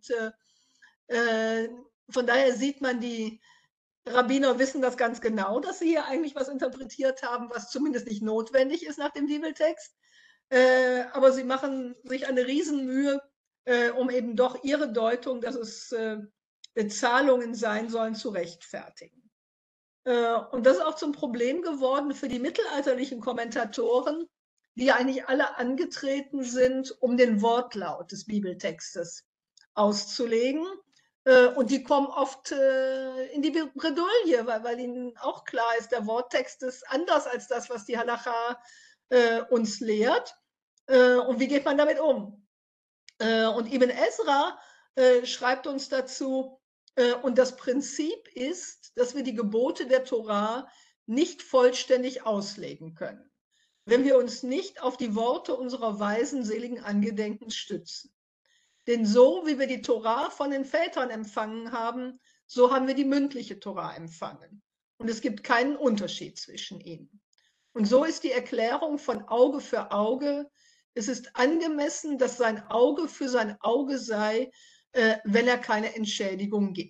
Speaker 1: äh, von daher sieht man, die Rabbiner wissen das ganz genau, dass sie hier eigentlich was interpretiert haben, was zumindest nicht notwendig ist nach dem Bibeltext. Äh, aber sie machen sich eine Riesenmühe, äh, um eben doch ihre Deutung, dass es äh, Zahlungen sein sollen, zu rechtfertigen. Und das ist auch zum Problem geworden für die mittelalterlichen Kommentatoren, die eigentlich alle angetreten sind, um den Wortlaut des Bibeltextes auszulegen. Und die kommen oft in die Bredouille, weil, weil ihnen auch klar ist, der Worttext ist anders als das, was die Halacha uns lehrt. Und wie geht man damit um? Und Ibn Ezra schreibt uns dazu, und das Prinzip ist, dass wir die Gebote der Torah nicht vollständig auslegen können, wenn wir uns nicht auf die Worte unserer weisen, seligen Angedenkens stützen. Denn so, wie wir die Torah von den Vätern empfangen haben, so haben wir die mündliche Torah empfangen. Und es gibt keinen Unterschied zwischen ihnen. Und so ist die Erklärung von Auge für Auge, es ist angemessen, dass sein Auge für sein Auge sei, äh, wenn er keine Entschädigung gibt.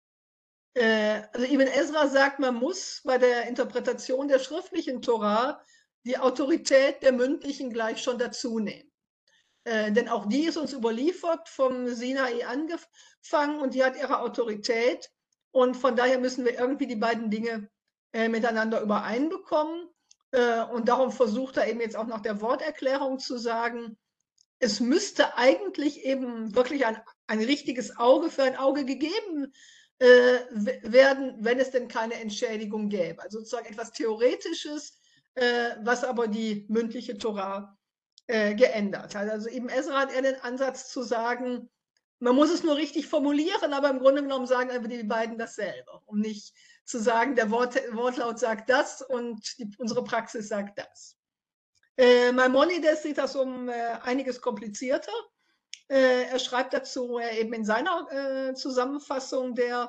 Speaker 1: Äh, also Ibn Ezra sagt, man muss bei der Interpretation der schriftlichen Torah die Autorität der mündlichen gleich schon dazu nehmen. Äh, denn auch die ist uns überliefert, vom Sinai angefangen, und die hat ihre Autorität. Und von daher müssen wir irgendwie die beiden Dinge äh, miteinander übereinbekommen. Äh, und darum versucht er eben jetzt auch nach der Worterklärung zu sagen, es müsste eigentlich eben wirklich ein, ein richtiges Auge für ein Auge gegeben äh, werden, wenn es denn keine Entschädigung gäbe. Also sozusagen etwas Theoretisches, äh, was aber die mündliche Tora äh, geändert hat. Also Ibn Ezra hat eher den Ansatz zu sagen, man muss es nur richtig formulieren, aber im Grunde genommen sagen einfach die beiden dasselbe, um nicht zu sagen, der Wort, Wortlaut sagt das und die, unsere Praxis sagt das. Äh, Maimonides sieht das um äh, einiges komplizierter. Äh, er schreibt dazu äh, eben in seiner äh, Zusammenfassung der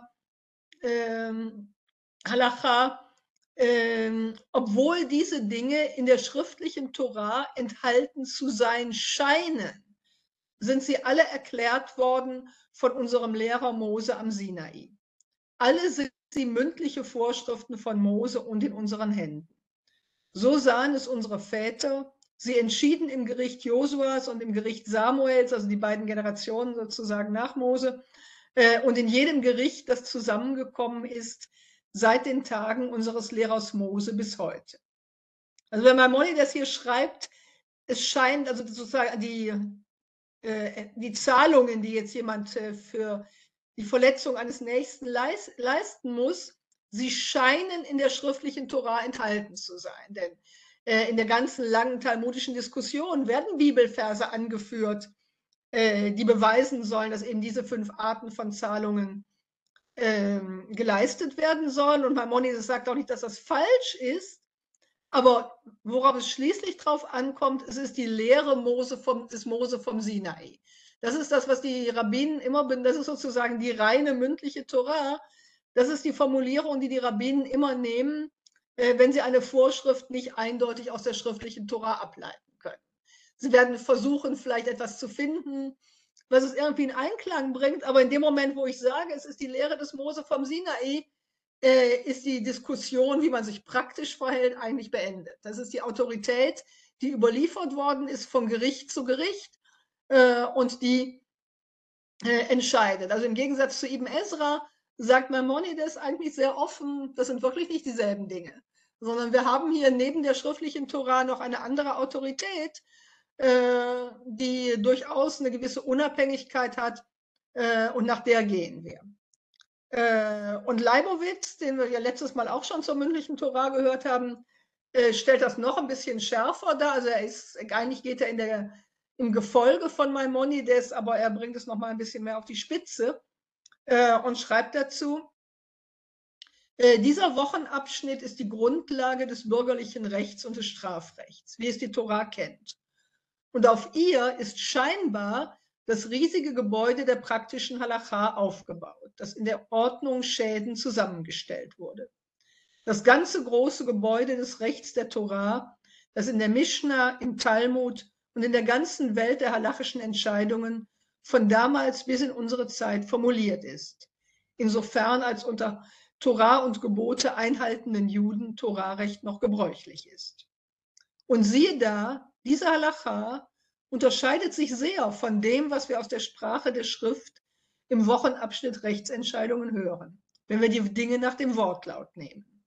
Speaker 1: ähm, Halacha, ähm, obwohl diese Dinge in der schriftlichen Tora enthalten zu sein scheinen, sind sie alle erklärt worden von unserem Lehrer Mose am Sinai. Alle sind sie mündliche Vorschriften von Mose und in unseren Händen. So sahen es unsere Väter. Sie entschieden im Gericht Josuas und im Gericht Samuels, also die beiden Generationen sozusagen nach Mose, äh, und in jedem Gericht, das zusammengekommen ist, seit den Tagen unseres Lehrers Mose bis heute. Also wenn Maimonides hier schreibt, es scheint, also sozusagen die, äh, die Zahlungen, die jetzt jemand äh, für die Verletzung eines Nächsten leis leisten muss, sie scheinen in der schriftlichen Tora enthalten zu sein. Denn äh, in der ganzen langen talmudischen Diskussion werden Bibelverse angeführt, äh, die beweisen sollen, dass eben diese fünf Arten von Zahlungen ähm, geleistet werden sollen. Und Maimonides sagt auch nicht, dass das falsch ist, aber worauf es schließlich drauf ankommt, es ist die Lehre Mose vom, des Mose vom Sinai. Das ist das, was die Rabbinen immer, das ist sozusagen die reine mündliche Tora. Das ist die Formulierung, die die Rabbinen immer nehmen, äh, wenn sie eine Vorschrift nicht eindeutig aus der schriftlichen Tora ableiten können. Sie werden versuchen, vielleicht etwas zu finden, was es irgendwie in Einklang bringt, aber in dem Moment, wo ich sage, es ist die Lehre des Mose vom Sinai, äh, ist die Diskussion, wie man sich praktisch verhält, eigentlich beendet. Das ist die Autorität, die überliefert worden ist von Gericht zu Gericht äh, und die äh, entscheidet. Also im Gegensatz zu Ibn Ezra sagt Maimonides eigentlich sehr offen, das sind wirklich nicht dieselben Dinge, sondern wir haben hier neben der schriftlichen Tora noch eine andere Autorität, äh, die durchaus eine gewisse Unabhängigkeit hat äh, und nach der gehen wir. Äh, und Leibowitz, den wir ja letztes Mal auch schon zur mündlichen Tora gehört haben, äh, stellt das noch ein bisschen schärfer dar. Also er ist, eigentlich geht er in der, im Gefolge von Maimonides, aber er bringt es noch mal ein bisschen mehr auf die Spitze äh, und schreibt dazu, äh, dieser Wochenabschnitt ist die Grundlage des bürgerlichen Rechts und des Strafrechts, wie es die Tora kennt. Und auf ihr ist scheinbar das riesige Gebäude der praktischen Halacha aufgebaut, das in der Ordnung Schäden zusammengestellt wurde. Das ganze große Gebäude des Rechts der Tora, das in der Mischna, im Talmud und in der ganzen Welt der halachischen Entscheidungen von damals bis in unsere Zeit formuliert ist, insofern als unter Tora und Gebote einhaltenden Juden Torarecht noch gebräuchlich ist. Und siehe da, diese Halacha unterscheidet sich sehr von dem, was wir aus der Sprache der Schrift im Wochenabschnitt Rechtsentscheidungen hören, wenn wir die Dinge nach dem Wortlaut nehmen.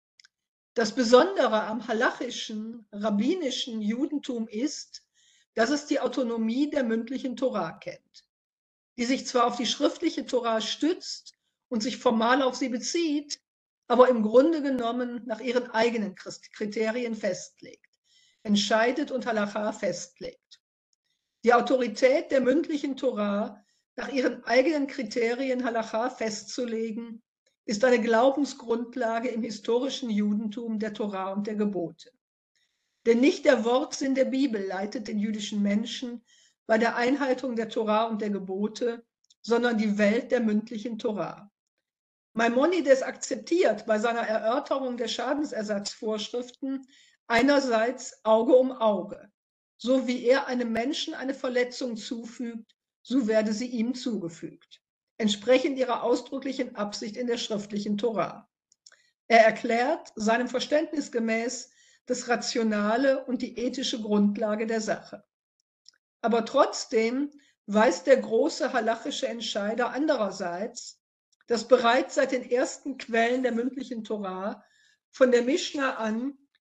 Speaker 1: Das Besondere am halachischen, rabbinischen Judentum ist, dass es die Autonomie der mündlichen Tora kennt, die sich zwar auf die schriftliche Tora stützt und sich formal auf sie bezieht, aber im Grunde genommen nach ihren eigenen Kriterien festlegt, entscheidet und Halacha festlegt. Die Autorität der mündlichen Tora, nach ihren eigenen Kriterien Halacha festzulegen, ist eine Glaubensgrundlage im historischen Judentum der Tora und der Gebote. Denn nicht der Wortsinn der Bibel leitet den jüdischen Menschen bei der Einhaltung der Tora und der Gebote, sondern die Welt der mündlichen Tora. Maimonides akzeptiert bei seiner Erörterung der Schadensersatzvorschriften einerseits Auge um Auge. So wie er einem Menschen eine Verletzung zufügt, so werde sie ihm zugefügt, entsprechend ihrer ausdrücklichen Absicht in der schriftlichen Tora. Er erklärt seinem Verständnis gemäß das Rationale und die ethische Grundlage der Sache. Aber trotzdem weist der große halachische Entscheider andererseits, dass bereits seit den ersten Quellen der mündlichen Tora von der Mischna an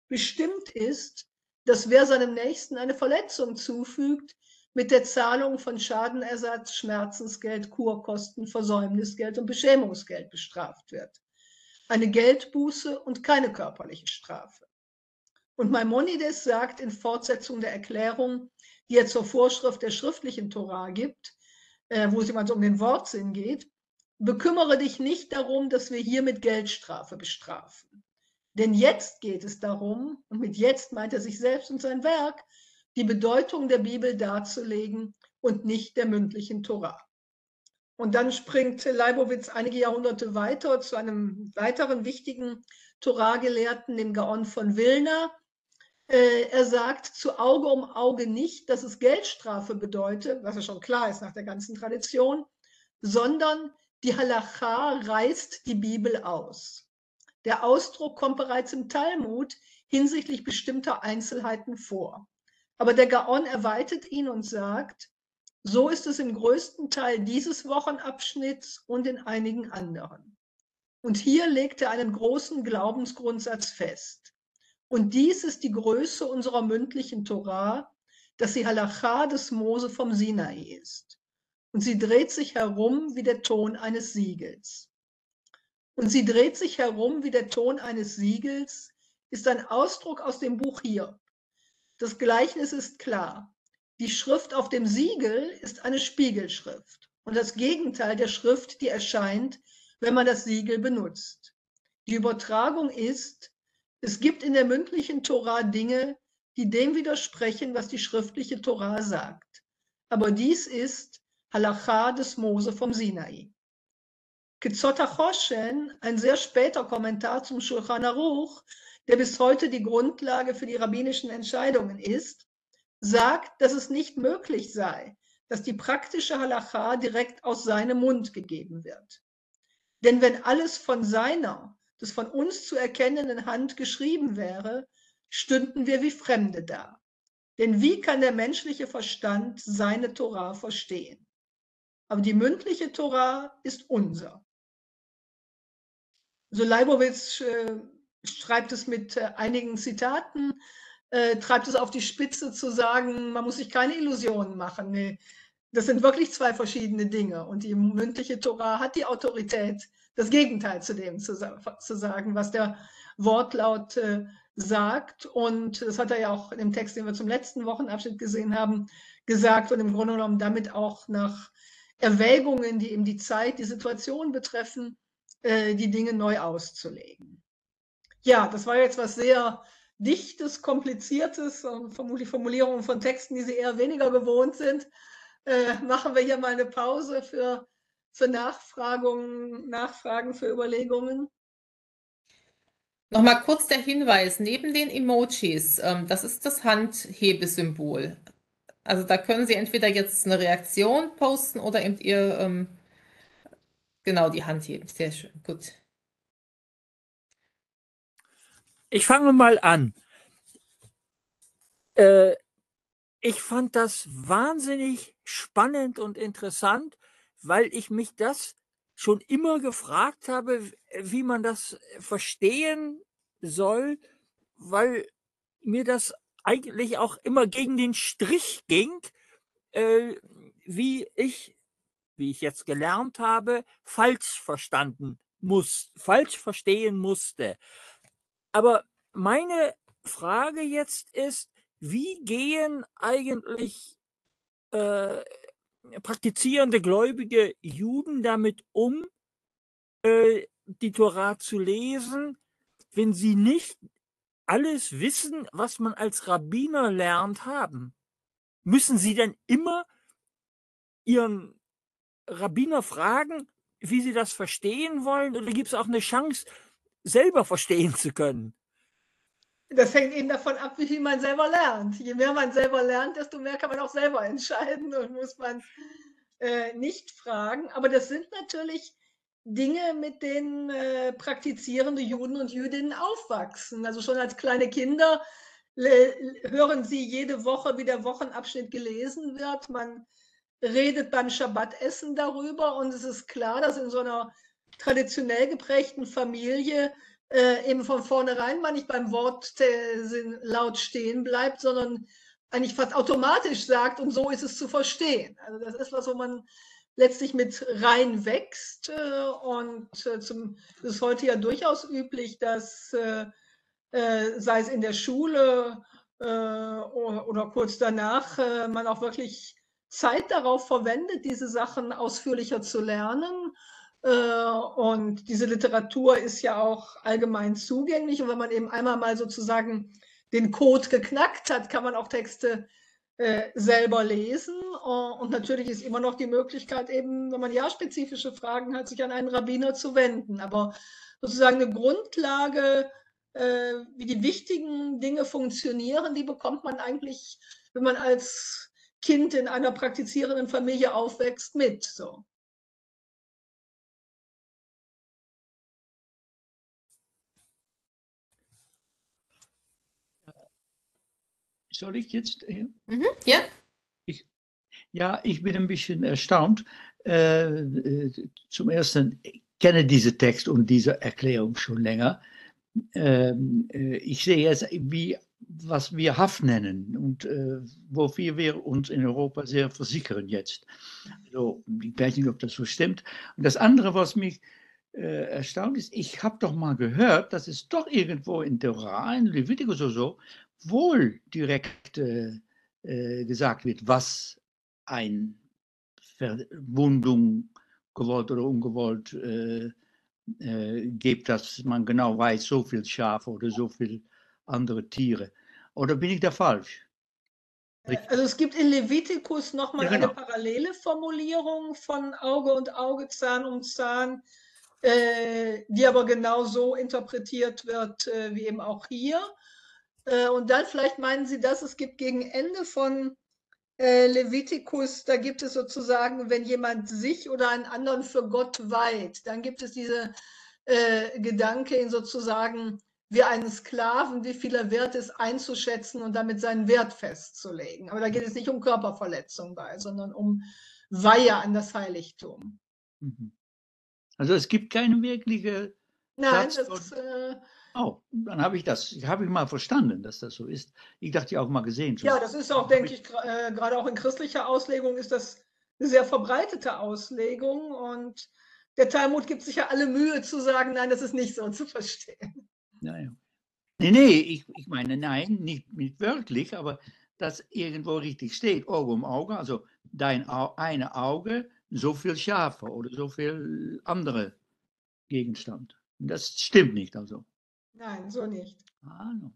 Speaker 1: bestimmt ist, dass wer seinem Nächsten eine Verletzung zufügt, mit der Zahlung von Schadenersatz, Schmerzensgeld, Kurkosten, Versäumnisgeld und Beschämungsgeld bestraft wird. Eine Geldbuße und keine körperliche Strafe. Und Maimonides sagt in Fortsetzung der Erklärung, die er zur Vorschrift der schriftlichen Tora gibt, äh, wo es jemand um den Wortsinn geht, bekümmere dich nicht darum, dass wir hier mit Geldstrafe bestrafen. Denn jetzt geht es darum, und mit jetzt meint er sich selbst und sein Werk, die Bedeutung der Bibel darzulegen und nicht der mündlichen Tora. Und dann springt Leibowitz einige Jahrhunderte weiter zu einem weiteren wichtigen Torah-Gelehrten, dem Gaon von Vilna. Er sagt, zu Auge um Auge nicht, dass es Geldstrafe bedeutet, was ja schon klar ist nach der ganzen Tradition, sondern die Halacha reißt die Bibel aus. Der Ausdruck kommt bereits im Talmud hinsichtlich bestimmter Einzelheiten vor. Aber der Gaon erweitert ihn und sagt, so ist es im größten Teil dieses Wochenabschnitts und in einigen anderen. Und hier legt er einen großen Glaubensgrundsatz fest. Und dies ist die Größe unserer mündlichen Torah, dass sie Halacha des Mose vom Sinai ist. Und sie dreht sich herum wie der Ton eines Siegels. Und sie dreht sich herum wie der Ton eines Siegels, ist ein Ausdruck aus dem Buch Hiob. Das Gleichnis ist klar. Die Schrift auf dem Siegel ist eine Spiegelschrift und das Gegenteil der Schrift, die erscheint, wenn man das Siegel benutzt. Die Übertragung ist, es gibt in der mündlichen Tora Dinge, die dem widersprechen, was die schriftliche Tora sagt. Aber dies ist Halacha des Mose vom Sinai. Ketzot HaChoshen, ein sehr später Kommentar zum Shulchan Aruch, der bis heute die Grundlage für die rabbinischen Entscheidungen ist, sagt, dass es nicht möglich sei, dass die praktische Halacha direkt aus seinem Mund gegeben wird. Denn wenn alles von seiner, des von uns zu erkennenden Hand geschrieben wäre, stünden wir wie Fremde da. Denn wie kann der menschliche Verstand seine Tora verstehen? Aber die mündliche Tora ist unser. Also Leibowitz äh, schreibt es mit äh, einigen Zitaten, äh, treibt es auf die Spitze zu sagen, man muss sich keine Illusionen machen. Nee, das sind wirklich zwei verschiedene Dinge. Und die mündliche Tora hat die Autorität, das Gegenteil zu dem zu, zu sagen, was der Wortlaut äh, sagt. Und das hat er ja auch in dem Text, den wir zum letzten Wochenabschnitt gesehen haben, gesagt und im Grunde genommen damit auch nach Erwägungen, die eben die Zeit, die Situation betreffen, die Dinge neu auszulegen. Ja, das war jetzt was sehr Dichtes, Kompliziertes und vermutlich Formulierungen von Texten, die Sie eher weniger gewohnt sind. Äh, machen wir hier mal eine Pause für, für Nachfragen, Nachfragen, für Überlegungen.
Speaker 2: Nochmal kurz der Hinweis, neben den Emojis, ähm, das ist das Handhebesymbol. Also da können Sie entweder jetzt eine Reaktion posten oder eben Ihr, ähm, genau, die Hand heben. Sehr schön, gut.
Speaker 3: Ich fange mal an. Äh, ich fand das wahnsinnig spannend und interessant, weil ich mich das schon immer gefragt habe, wie man das verstehen soll, weil mir das eigentlich auch immer gegen den Strich ging, äh, wie ich, wie ich jetzt gelernt habe, falsch verstanden muss, falsch verstehen musste. Aber meine Frage jetzt ist, wie gehen eigentlich äh, praktizierende gläubige Juden damit um, äh, die Tora zu lesen, wenn sie nicht alles wissen, was man als Rabbiner lernt haben? Müssen sie denn immer ihren Rabbiner fragen, wie sie das verstehen wollen, oder gibt es auch eine Chance, selber verstehen zu können?
Speaker 1: Das hängt eben davon ab, wie viel man selber lernt. Je mehr man selber lernt, desto mehr kann man auch selber entscheiden und muss man äh, nicht fragen. Aber das sind natürlich Dinge, mit denen äh, praktizierende Juden und Jüdinnen aufwachsen. Also schon als kleine Kinder hören sie jede Woche, wie der Wochenabschnitt gelesen wird. Man redet beim Schabbatessen darüber und es ist klar, dass in so einer traditionell geprägten Familie äh, eben von vornherein mal nicht beim Wortlaut stehen bleibt, sondern eigentlich fast automatisch sagt, und so ist es zu verstehen. Also das ist was, wo man letztlich mit reinwächst. Äh, und äh, zum, das ist heute ja durchaus üblich, dass, äh, äh, sei es in der Schule äh, oder, oder kurz danach, äh, man auch wirklich Zeit darauf verwendet, diese Sachen ausführlicher zu lernen. Äh, und diese Literatur ist ja auch allgemein zugänglich. Und wenn man eben einmal mal sozusagen den Code geknackt hat, kann man auch Texte äh, selber lesen. Und natürlich ist immer noch die Möglichkeit, eben, wenn man ja spezifische Fragen hat, sich an einen Rabbiner zu wenden. Aber sozusagen eine Grundlage, äh, wie die wichtigen Dinge funktionieren, die bekommt man eigentlich, wenn man als Kind in einer praktizierenden Familie aufwächst, mit. So.
Speaker 4: Soll ich jetzt? Äh,
Speaker 2: Mhm, ja.
Speaker 4: Ich, ja, ich bin ein bisschen erstaunt. Äh, äh, zum Ersten, ich kenne diesen Text und diese Erklärung schon länger. Ähm, äh, ich sehe jetzt, wie, was wir Haft nennen und äh, wofür wir uns in Europa sehr versichern jetzt. Also, ich weiß nicht, ob das so stimmt. Und das andere, was mich äh, erstaunt ist, ich habe doch mal gehört, dass es doch irgendwo in Torah, in Levitikus oder so, wohl direkt äh, äh, gesagt wird, was ein Verwundung gewollt oder ungewollt äh, äh, gibt, dass man genau weiß, so viel Schafe oder so viel andere Tiere. Oder bin ich da falsch? Richtig.
Speaker 1: Also es gibt in Levitikus nochmal
Speaker 4: Ja,
Speaker 1: eine
Speaker 4: genau.
Speaker 1: parallele Formulierung von Auge und Auge, Zahn um Zahn, äh, die aber genau so interpretiert wird, äh, wie eben auch hier. Äh, und dann vielleicht meinen Sie das, es gibt gegen Ende von äh, Levitikus, da gibt es sozusagen, wenn jemand sich oder einen anderen für Gott weiht, dann gibt es diese äh, Gedanke, ihn sozusagen wie einen Sklaven, wie viel er wert ist, einzuschätzen und damit seinen Wert festzulegen. Aber da geht es nicht um Körperverletzung bei, sondern um Weihe an das Heiligtum.
Speaker 4: Mhm. Also es gibt keine wirkliche
Speaker 1: Nein,
Speaker 4: Satz von,
Speaker 1: das, äh,
Speaker 4: oh, dann habe ich das, habe ich mal verstanden, dass das so ist. Ich dachte ja auch mal gesehen. So.
Speaker 1: ja, das ist auch, denke ich, gra- äh, gerade auch in christlicher Auslegung ist das eine sehr verbreitete Auslegung. Und der Talmud gibt sich ja alle Mühe zu sagen, nein, das ist nicht so zu verstehen.
Speaker 4: Ja, ja. Nee, nee, ich, ich meine, nein, nicht, nicht wörtlich, aber dass irgendwo richtig steht, Auge um Auge, also dein Au eine Auge, so viel Schafe oder so viel andere Gegenstand. Das stimmt nicht, also.
Speaker 1: Nein, so nicht.
Speaker 4: Ah, no.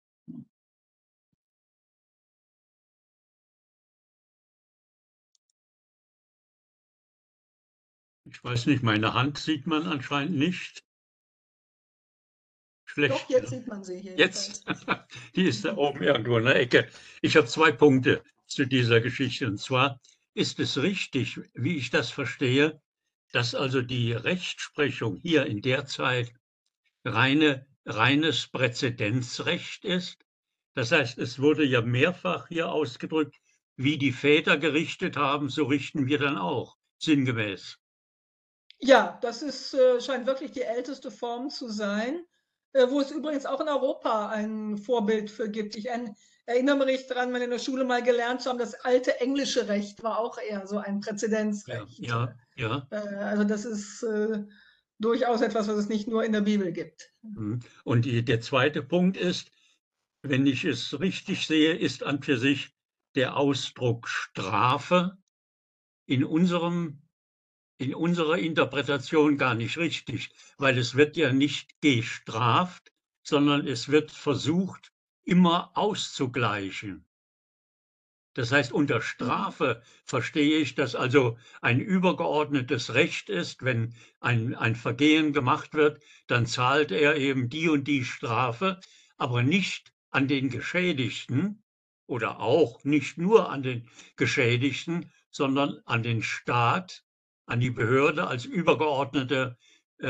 Speaker 5: Ich weiß nicht, meine Hand sieht man anscheinend nicht. Schlecht.
Speaker 1: Doch, jetzt sieht man sie hier.
Speaker 5: Jetzt, die ist da oben irgendwo in der Ecke. Ich habe zwei Punkte zu dieser Geschichte. Und zwar ist es richtig, wie ich das verstehe, dass also die Rechtsprechung hier in der Zeit reine, reines Präzedenzrecht ist. Das heißt, es wurde ja mehrfach hier ausgedrückt, wie die Väter gerichtet haben, so richten wir dann auch, sinngemäß.
Speaker 1: Ja, das ist, äh, scheint wirklich die älteste Form zu sein, äh, wo es übrigens auch in Europa ein Vorbild für gibt. Ich ein, erinnere mich daran, mal in der Schule mal gelernt zu haben, das alte englische Recht war auch eher so ein Präzedenzrecht.
Speaker 5: Ja, ja, ja.
Speaker 1: Äh, also das ist äh, durchaus etwas, was es nicht nur in der Bibel gibt.
Speaker 5: Und die, der zweite Punkt ist, wenn ich es richtig sehe, ist an für sich der Ausdruck Strafe in unserem in unserer Interpretation gar nicht richtig, weil es wird ja nicht gestraft, sondern es wird versucht, immer auszugleichen. Das heißt, unter Strafe verstehe ich, dass also ein übergeordnetes Recht ist, wenn ein, ein Vergehen gemacht wird, dann zahlt er eben die und die Strafe, aber nicht an den Geschädigten oder auch nicht nur an den Geschädigten, sondern an den Staat, an die Behörde als übergeordnete äh,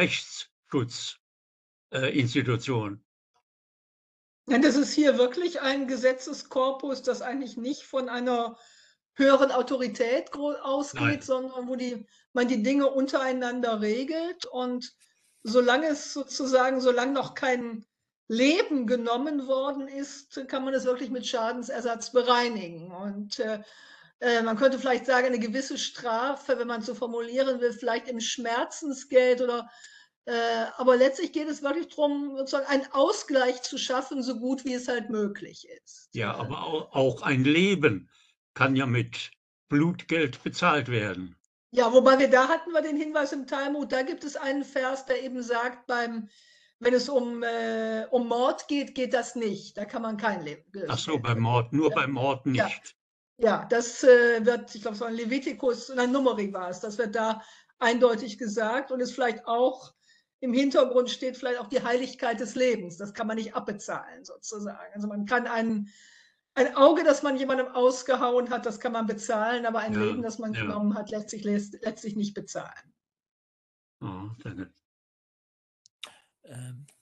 Speaker 5: Rechtsschutzinstitution. Äh,
Speaker 1: Ja, das ist hier wirklich ein Gesetzeskorpus, das eigentlich nicht von einer höheren Autorität ausgeht,
Speaker 5: Nein.
Speaker 1: sondern wo die, man die Dinge untereinander regelt. Und solange es sozusagen, solange noch kein Leben genommen worden ist, kann man es wirklich mit Schadensersatz bereinigen. Und äh, äh, man könnte vielleicht sagen, eine gewisse Strafe, wenn man so formulieren will, vielleicht im Schmerzensgeld oder äh, aber letztlich geht es wirklich darum, sozusagen einen Ausgleich zu schaffen, so gut wie es halt möglich ist.
Speaker 5: Ja, aber auch, auch ein Leben kann ja mit Blutgeld bezahlt werden.
Speaker 1: Ja, wobei wir da hatten wir den Hinweis im Talmud, da gibt es einen Vers, der eben sagt, beim, wenn es um, äh, um Mord geht, geht das nicht. Da kann man kein Leben.
Speaker 5: Ach so, beim Mord, nur
Speaker 1: ja.
Speaker 5: beim Mord nicht.
Speaker 1: Ja, ja das äh, wird, ich glaube, so ein Levitikus, ein Numeri war es, das wird da eindeutig gesagt und ist vielleicht auch im Hintergrund steht vielleicht auch die Heiligkeit des Lebens. Das kann man nicht abbezahlen sozusagen. Also man kann einen Ein Auge, das man jemandem ausgehauen hat, das kann man bezahlen, aber ein
Speaker 5: Ja,
Speaker 1: Leben, das man
Speaker 5: ja.
Speaker 1: genommen hat, lässt sich letztlich nicht bezahlen.
Speaker 5: Oh, danke.
Speaker 3: Ähm.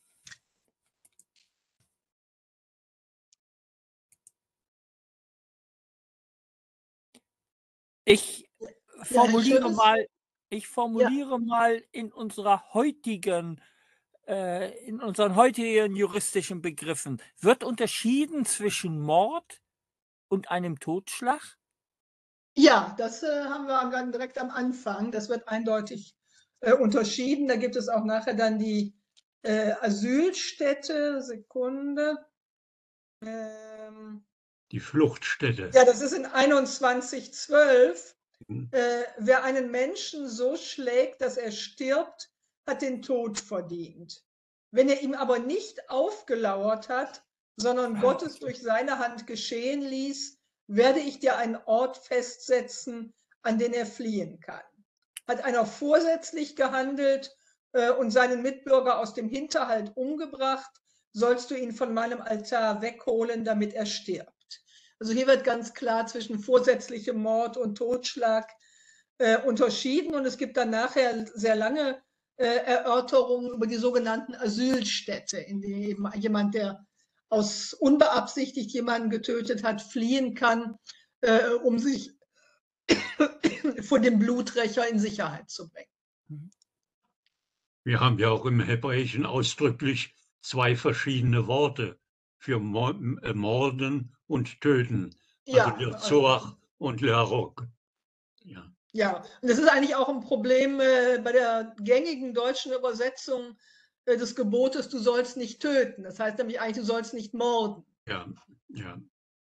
Speaker 3: Ich formuliere
Speaker 1: schönes-
Speaker 3: mal, ich formuliere mal in unserer heutigen, äh, in unseren heutigen juristischen Begriffen. Wird unterschieden zwischen Mord und einem Totschlag?
Speaker 1: Ja, das äh, haben wir am- direkt am Anfang. Das wird eindeutig äh, unterschieden. Da gibt es auch nachher dann die äh, Asylstätte. Sekunde. Ähm,
Speaker 5: Die Fluchtstätte.
Speaker 1: ja, das ist in einundzwanzig zwölf.
Speaker 5: Mhm.
Speaker 1: Äh, wer einen Menschen so schlägt, dass er stirbt, hat den Tod verdient. Wenn er ihm aber nicht aufgelauert hat, sondern Gott es durch seine Hand geschehen ließ, werde ich dir einen Ort festsetzen, an den er fliehen kann. Hat einer vorsätzlich gehandelt äh, und seinen Mitbürger aus dem Hinterhalt umgebracht, sollst du ihn von meinem Altar wegholen, damit er stirbt. Also hier wird ganz klar zwischen vorsätzlichem Mord und Totschlag äh, unterschieden und es gibt dann nachher sehr lange äh, Erörterungen über die sogenannten Asylstädte, in denen eben jemand, der aus unbeabsichtigt jemanden getötet hat, fliehen kann, äh, um sich vor dem Bluträcher in Sicherheit zu bringen.
Speaker 5: Wir haben ja auch im Hebräischen ausdrücklich zwei verschiedene Worte für Morden und Töten. Also
Speaker 1: Ja,
Speaker 5: Lirzoach und Lerog. Ja.
Speaker 1: Ja, und das ist eigentlich auch ein Problem äh, bei der gängigen deutschen Übersetzung äh, des Gebotes, du sollst nicht töten. Das heißt nämlich eigentlich, du sollst nicht morden.
Speaker 5: Ja, ja.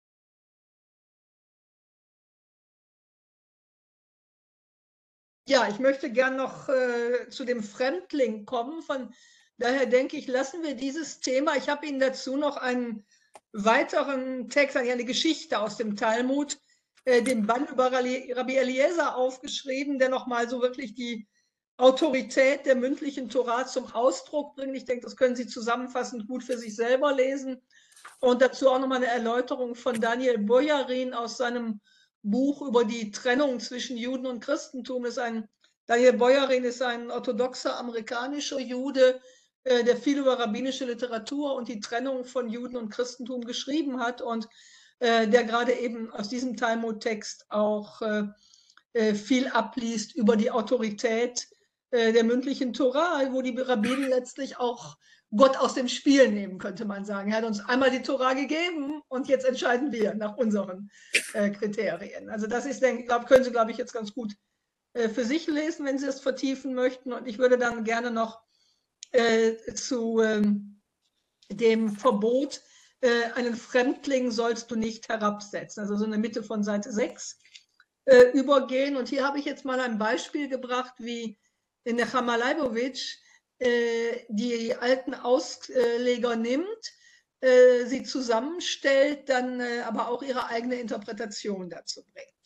Speaker 1: Ja, ich möchte gern noch äh, zu dem Fremdling kommen. Von daher denke ich, lassen wir dieses Thema. Ich habe Ihnen dazu noch einen weiteren Text, eine Geschichte aus dem Talmud, äh, den Bann über Rabbi Eliezer aufgeschrieben, der nochmal so wirklich die Autorität der mündlichen Tora zum Ausdruck bringt. Ich denke, das können Sie zusammenfassend gut für sich selber lesen. Und dazu auch nochmal eine Erläuterung von Daniel Boyarin aus seinem Buch über die Trennung zwischen Juden und Christentum. Ist ein, Daniel Boyarin ist ein orthodoxer amerikanischer Jude, äh, der viel über rabbinische Literatur und die Trennung von Juden und Christentum geschrieben hat und äh, der gerade eben aus diesem Talmud-Text auch äh, viel abliest über die Autorität äh, der mündlichen Tora, wo die Rabbinen letztlich auch Gott aus dem Spiel nehmen, könnte man sagen. Er hat uns einmal die Tora gegeben und jetzt entscheiden wir nach unseren äh, Kriterien. Also das ist, denke ich, glaub, können Sie, glaube ich, jetzt ganz gut äh, für sich lesen, wenn Sie es vertiefen möchten. Und ich würde dann gerne noch äh, zu ähm, dem Verbot, äh, einen Fremdling sollst du nicht herabsetzen, also so in der Mitte von Seite sechs äh, übergehen. Und hier habe ich jetzt mal ein Beispiel gebracht, wie Nechama Leibowitsch die alten Ausleger nimmt, sie zusammenstellt, dann aber auch ihre eigene Interpretation dazu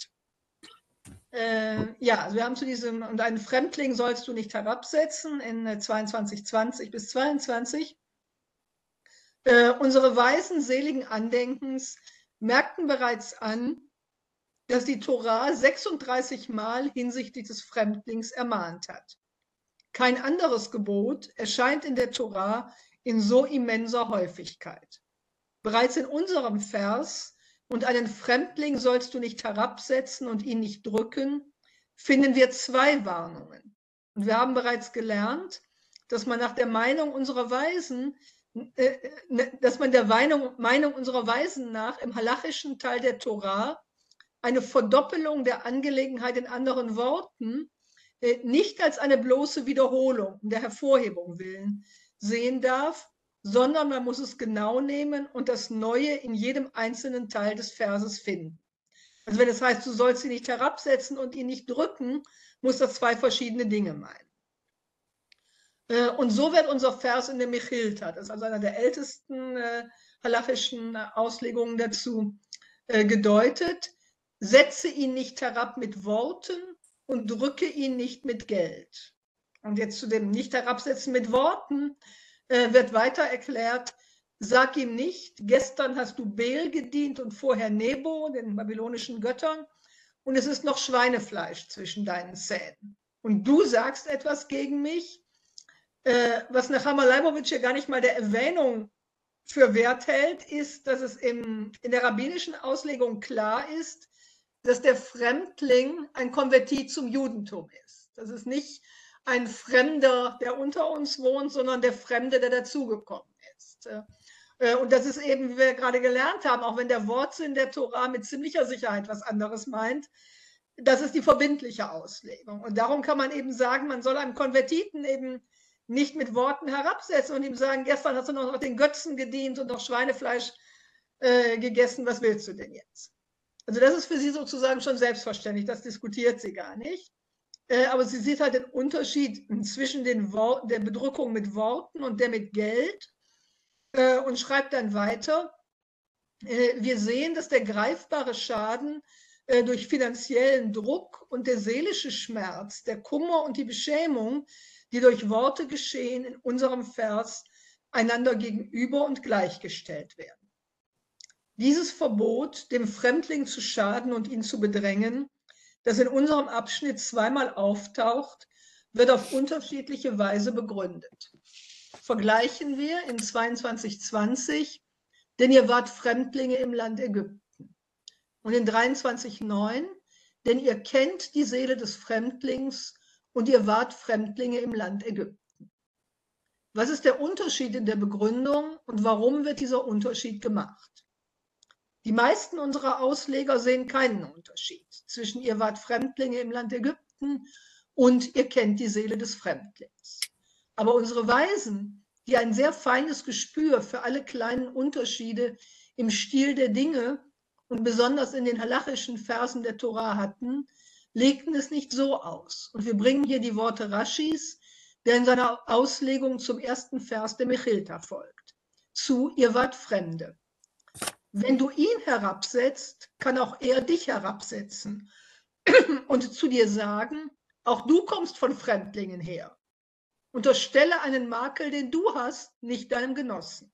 Speaker 1: bringt. Ja, also wir haben zu diesem, und einen Fremdling sollst du nicht herabsetzen, in zweiundzwanzig zwanzig bis zweiundzwanzig. Unsere Weisen seligen Andenkens merkten bereits an, dass die Tora sechsunddreißig Mal hinsichtlich des Fremdlings ermahnt hat. Kein anderes Gebot erscheint in der Tora in so immenser Häufigkeit. Bereits in unserem Vers, und einen Fremdling sollst du nicht herabsetzen und ihn nicht drücken, finden wir zwei Warnungen. Und wir haben bereits gelernt, dass man nach der Meinung unserer Weisen, äh, dass man der Meinung, Meinung unserer Weisen nach im halachischen Teil der Torah eine Verdoppelung der Angelegenheit in anderen Worten äh, nicht als eine bloße Wiederholung um der Hervorhebung willen sehen darf, sondern man muss es genau nehmen und das Neue in jedem einzelnen Teil des Verses finden. Also wenn es heißt, du sollst ihn nicht herabsetzen und ihn nicht drücken, muss das zwei verschiedene Dinge meinen. Und so wird unser Vers in der Mechilta, das ist also einer der ältesten äh, halachischen Auslegungen dazu, äh, gedeutet. Setze ihn nicht herab mit Worten und drücke ihn nicht mit Geld. Und jetzt zu dem nicht herabsetzen mit Worten äh, wird weiter erklärt, sag ihm nicht, gestern hast du Bel gedient und vorher Nebo, den babylonischen Göttern, und es ist noch Schweinefleisch zwischen deinen Zähnen. Und du sagst etwas gegen mich, äh, was Nechama Leibowitsch hier gar nicht mal der Erwähnung für wert hält, ist, dass es im, in der rabbinischen Auslegung klar ist, dass der Fremdling ein Konvertit zum Judentum ist. Das ist nicht ein Fremder, der unter uns wohnt, sondern der Fremde, der dazugekommen ist. Und das ist eben, wie wir gerade gelernt haben, auch wenn der Wortsinn der Torah mit ziemlicher Sicherheit was anderes meint, das ist die verbindliche Auslegung. Und darum kann man eben sagen, man soll einem Konvertiten eben nicht mit Worten herabsetzen und ihm sagen, gestern hast du noch den Götzen gedient und noch Schweinefleisch äh, gegessen, was willst du denn jetzt? Also das ist für sie sozusagen schon selbstverständlich, das diskutiert sie gar nicht. Äh, aber sie sieht halt den Unterschied zwischen den Worten, der Bedrückung mit Worten und der mit Geld äh, und schreibt dann weiter, äh, wir sehen, dass der greifbare Schaden äh, durch finanziellen Druck und der seelische Schmerz, der Kummer und die Beschämung, die durch Worte geschehen, in unserem Vers einander gegenüber und gleichgestellt werden. Dieses Verbot, dem Fremdling zu schaden und ihn zu bedrängen, das in unserem Abschnitt zweimal auftaucht, wird auf unterschiedliche Weise begründet. Vergleichen wir in zweiundzwanzig zwanzig, denn ihr wart Fremdlinge im Land Ägypten. Und in dreiundzwanzig neun, denn ihr kennt die Seele des Fremdlings und ihr wart Fremdlinge im Land Ägypten. Was ist der Unterschied in der Begründung und warum wird dieser Unterschied gemacht? Die meisten unserer Ausleger sehen keinen Unterschied zwischen ihr wart Fremdlinge im Land Ägypten und ihr kennt die Seele des Fremdlings. Aber unsere Weisen, die ein sehr feines Gespür für alle kleinen Unterschiede im Stil der Dinge und besonders in den halachischen Versen der Torah hatten, legten es nicht so aus. Und wir bringen hier die Worte Raschis, der in seiner Auslegung zum ersten Vers der Mechilta folgt. Zu, ihr wart Fremde. Wenn du ihn herabsetzt, kann auch er dich herabsetzen und zu dir sagen, auch du kommst von Fremdlingen her. Unterstelle einen Makel, den du hast, nicht deinem Genossen.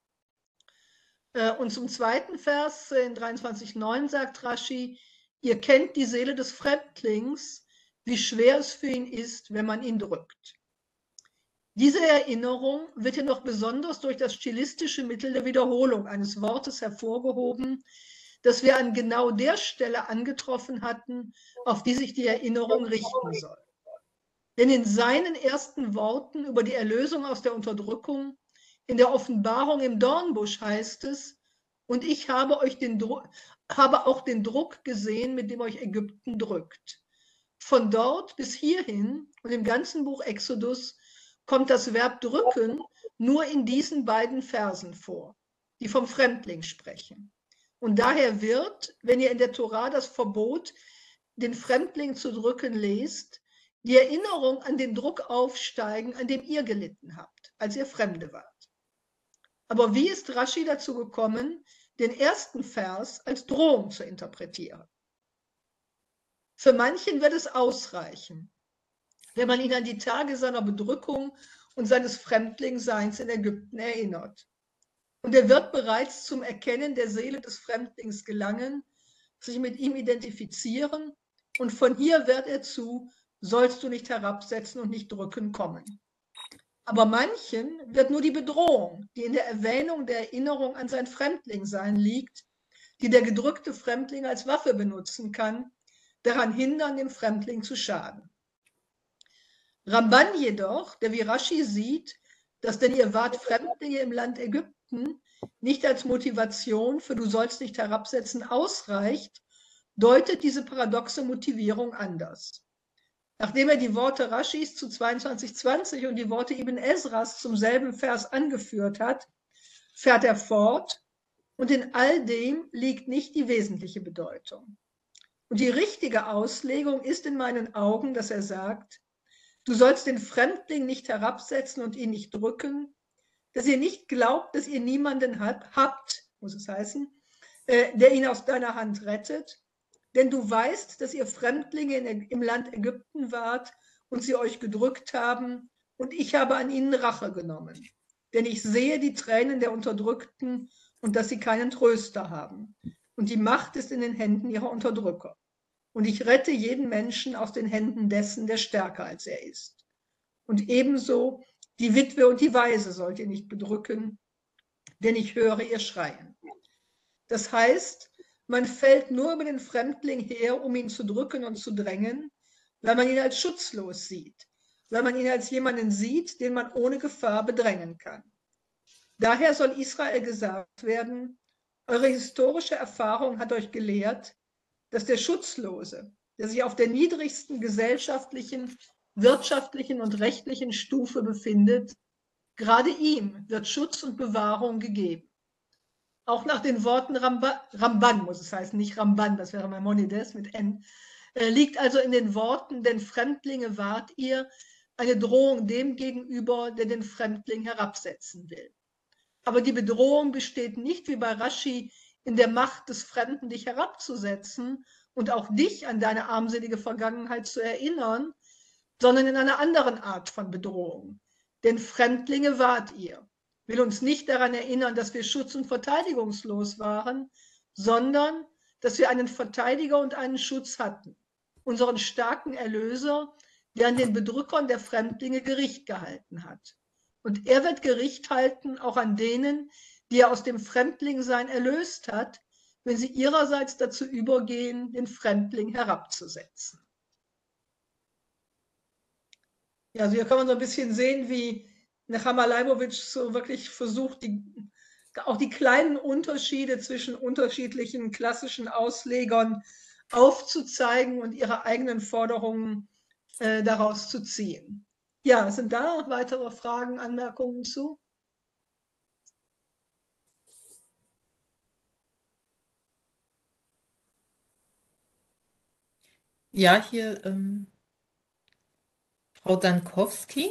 Speaker 1: Und zum zweiten Vers in dreiundzwanzig neun sagt Rashi, ihr kennt die Seele des Fremdlings, wie schwer es für ihn ist, wenn man ihn drückt. Diese Erinnerung wird hier noch besonders durch das stilistische Mittel der Wiederholung eines Wortes hervorgehoben, das wir an genau der Stelle angetroffen hatten, auf die sich die Erinnerung richten soll. Denn in seinen ersten Worten über die Erlösung aus der Unterdrückung, in der Offenbarung im Dornbusch heißt es, und ich habe, euch den habe auch den Druck gesehen, mit dem euch Ägypten drückt. Von dort bis hierhin und im ganzen Buch Exodus kommt das Verb drücken nur in diesen beiden Versen vor, die vom Fremdling sprechen. Und daher wird, wenn ihr in der Torah das Verbot, den Fremdling zu drücken, lest, die Erinnerung an den Druck aufsteigen, an dem ihr gelitten habt, als ihr Fremde wart. Aber wie ist Rashi dazu gekommen, den ersten Vers als Drohung zu interpretieren? Für manchen wird es ausreichen, wenn man ihn an die Tage seiner Bedrückung und seines Fremdlingsseins in Ägypten erinnert. Und er wird bereits zum Erkennen der Seele des Fremdlings gelangen, sich mit ihm identifizieren, und von hier wird er zu, sollst du nicht herabsetzen und nicht drücken, kommen. Aber manchen wird nur die Bedrohung, die in der Erwähnung der Erinnerung an sein Fremdlingsein liegt, die der gedrückte Fremdling als Waffe benutzen kann, daran hindern, dem Fremdling zu schaden. Ramban jedoch, der wie Rashi sieht, dass denn ihr wart Fremdlinge im Land Ägypten nicht als Motivation für du sollst nicht herabsetzen ausreicht, deutet diese paradoxe Motivierung anders. Nachdem er die Worte Raschis zu zweiundzwanzig zwanzig und die Worte Ibn Esras zum selben Vers angeführt hat, fährt er fort, und in all dem liegt nicht die wesentliche Bedeutung. Und die richtige Auslegung ist in meinen Augen, dass er sagt, du sollst den Fremdling nicht herabsetzen und ihn nicht drücken, dass ihr nicht glaubt, dass ihr niemanden habt, muss es heißen, der ihn aus deiner Hand rettet, denn du weißt, dass ihr Fremdlinge im Land Ägypten wart und sie euch gedrückt haben, und ich habe an ihnen Rache genommen. Denn ich sehe die Tränen der Unterdrückten und dass sie keinen Tröster haben. Und die Macht ist in den Händen ihrer Unterdrücker. Und ich rette jeden Menschen aus den Händen dessen, der stärker als er ist. Und ebenso die Witwe und die Waise sollt ihr nicht bedrücken, denn ich höre ihr Schreien. Das heißt, man fällt nur über den Fremdling her, um ihn zu drücken und zu drängen, weil man ihn als schutzlos sieht, weil man ihn als jemanden sieht, den man ohne Gefahr bedrängen kann. Daher soll Israel gesagt werden, eure historische Erfahrung hat euch gelehrt, dass der Schutzlose, der sich auf der niedrigsten gesellschaftlichen, wirtschaftlichen und rechtlichen Stufe befindet, gerade ihm wird Schutz und Bewahrung gegeben. Auch nach den Worten Ramban, Ramban muss es heißen, nicht Ramban, das wäre Maimonides mit N, äh, liegt also in den Worten, denn Fremdlinge wart ihr, eine Drohung dem gegenüber, der den Fremdling herabsetzen will. Aber die Bedrohung besteht nicht wie bei Rashi in der Macht des Fremden, dich herabzusetzen und auch dich an deine armselige Vergangenheit zu erinnern, sondern in einer anderen Art von Bedrohung. Denn Fremdlinge wart ihr. Will uns nicht daran erinnern, dass wir schutz- und verteidigungslos waren, sondern dass wir einen Verteidiger und einen Schutz hatten, unseren starken Erlöser, der an den Bedrückern der Fremdlinge Gericht gehalten hat. Und er wird Gericht halten auch an denen, die er aus dem Fremdlingsein erlöst hat, wenn sie ihrerseits dazu übergehen, den Fremdling herabzusetzen. Ja, also hier kann man so ein bisschen sehen, wie Nechama Leibowitsch so wirklich versucht, die, auch die kleinen Unterschiede zwischen unterschiedlichen klassischen Auslegern aufzuzeigen und ihre eigenen Forderungen äh, daraus zu ziehen. Ja, sind da noch weitere Fragen, Anmerkungen zu?
Speaker 2: Ja, hier ähm, Frau Dankowski.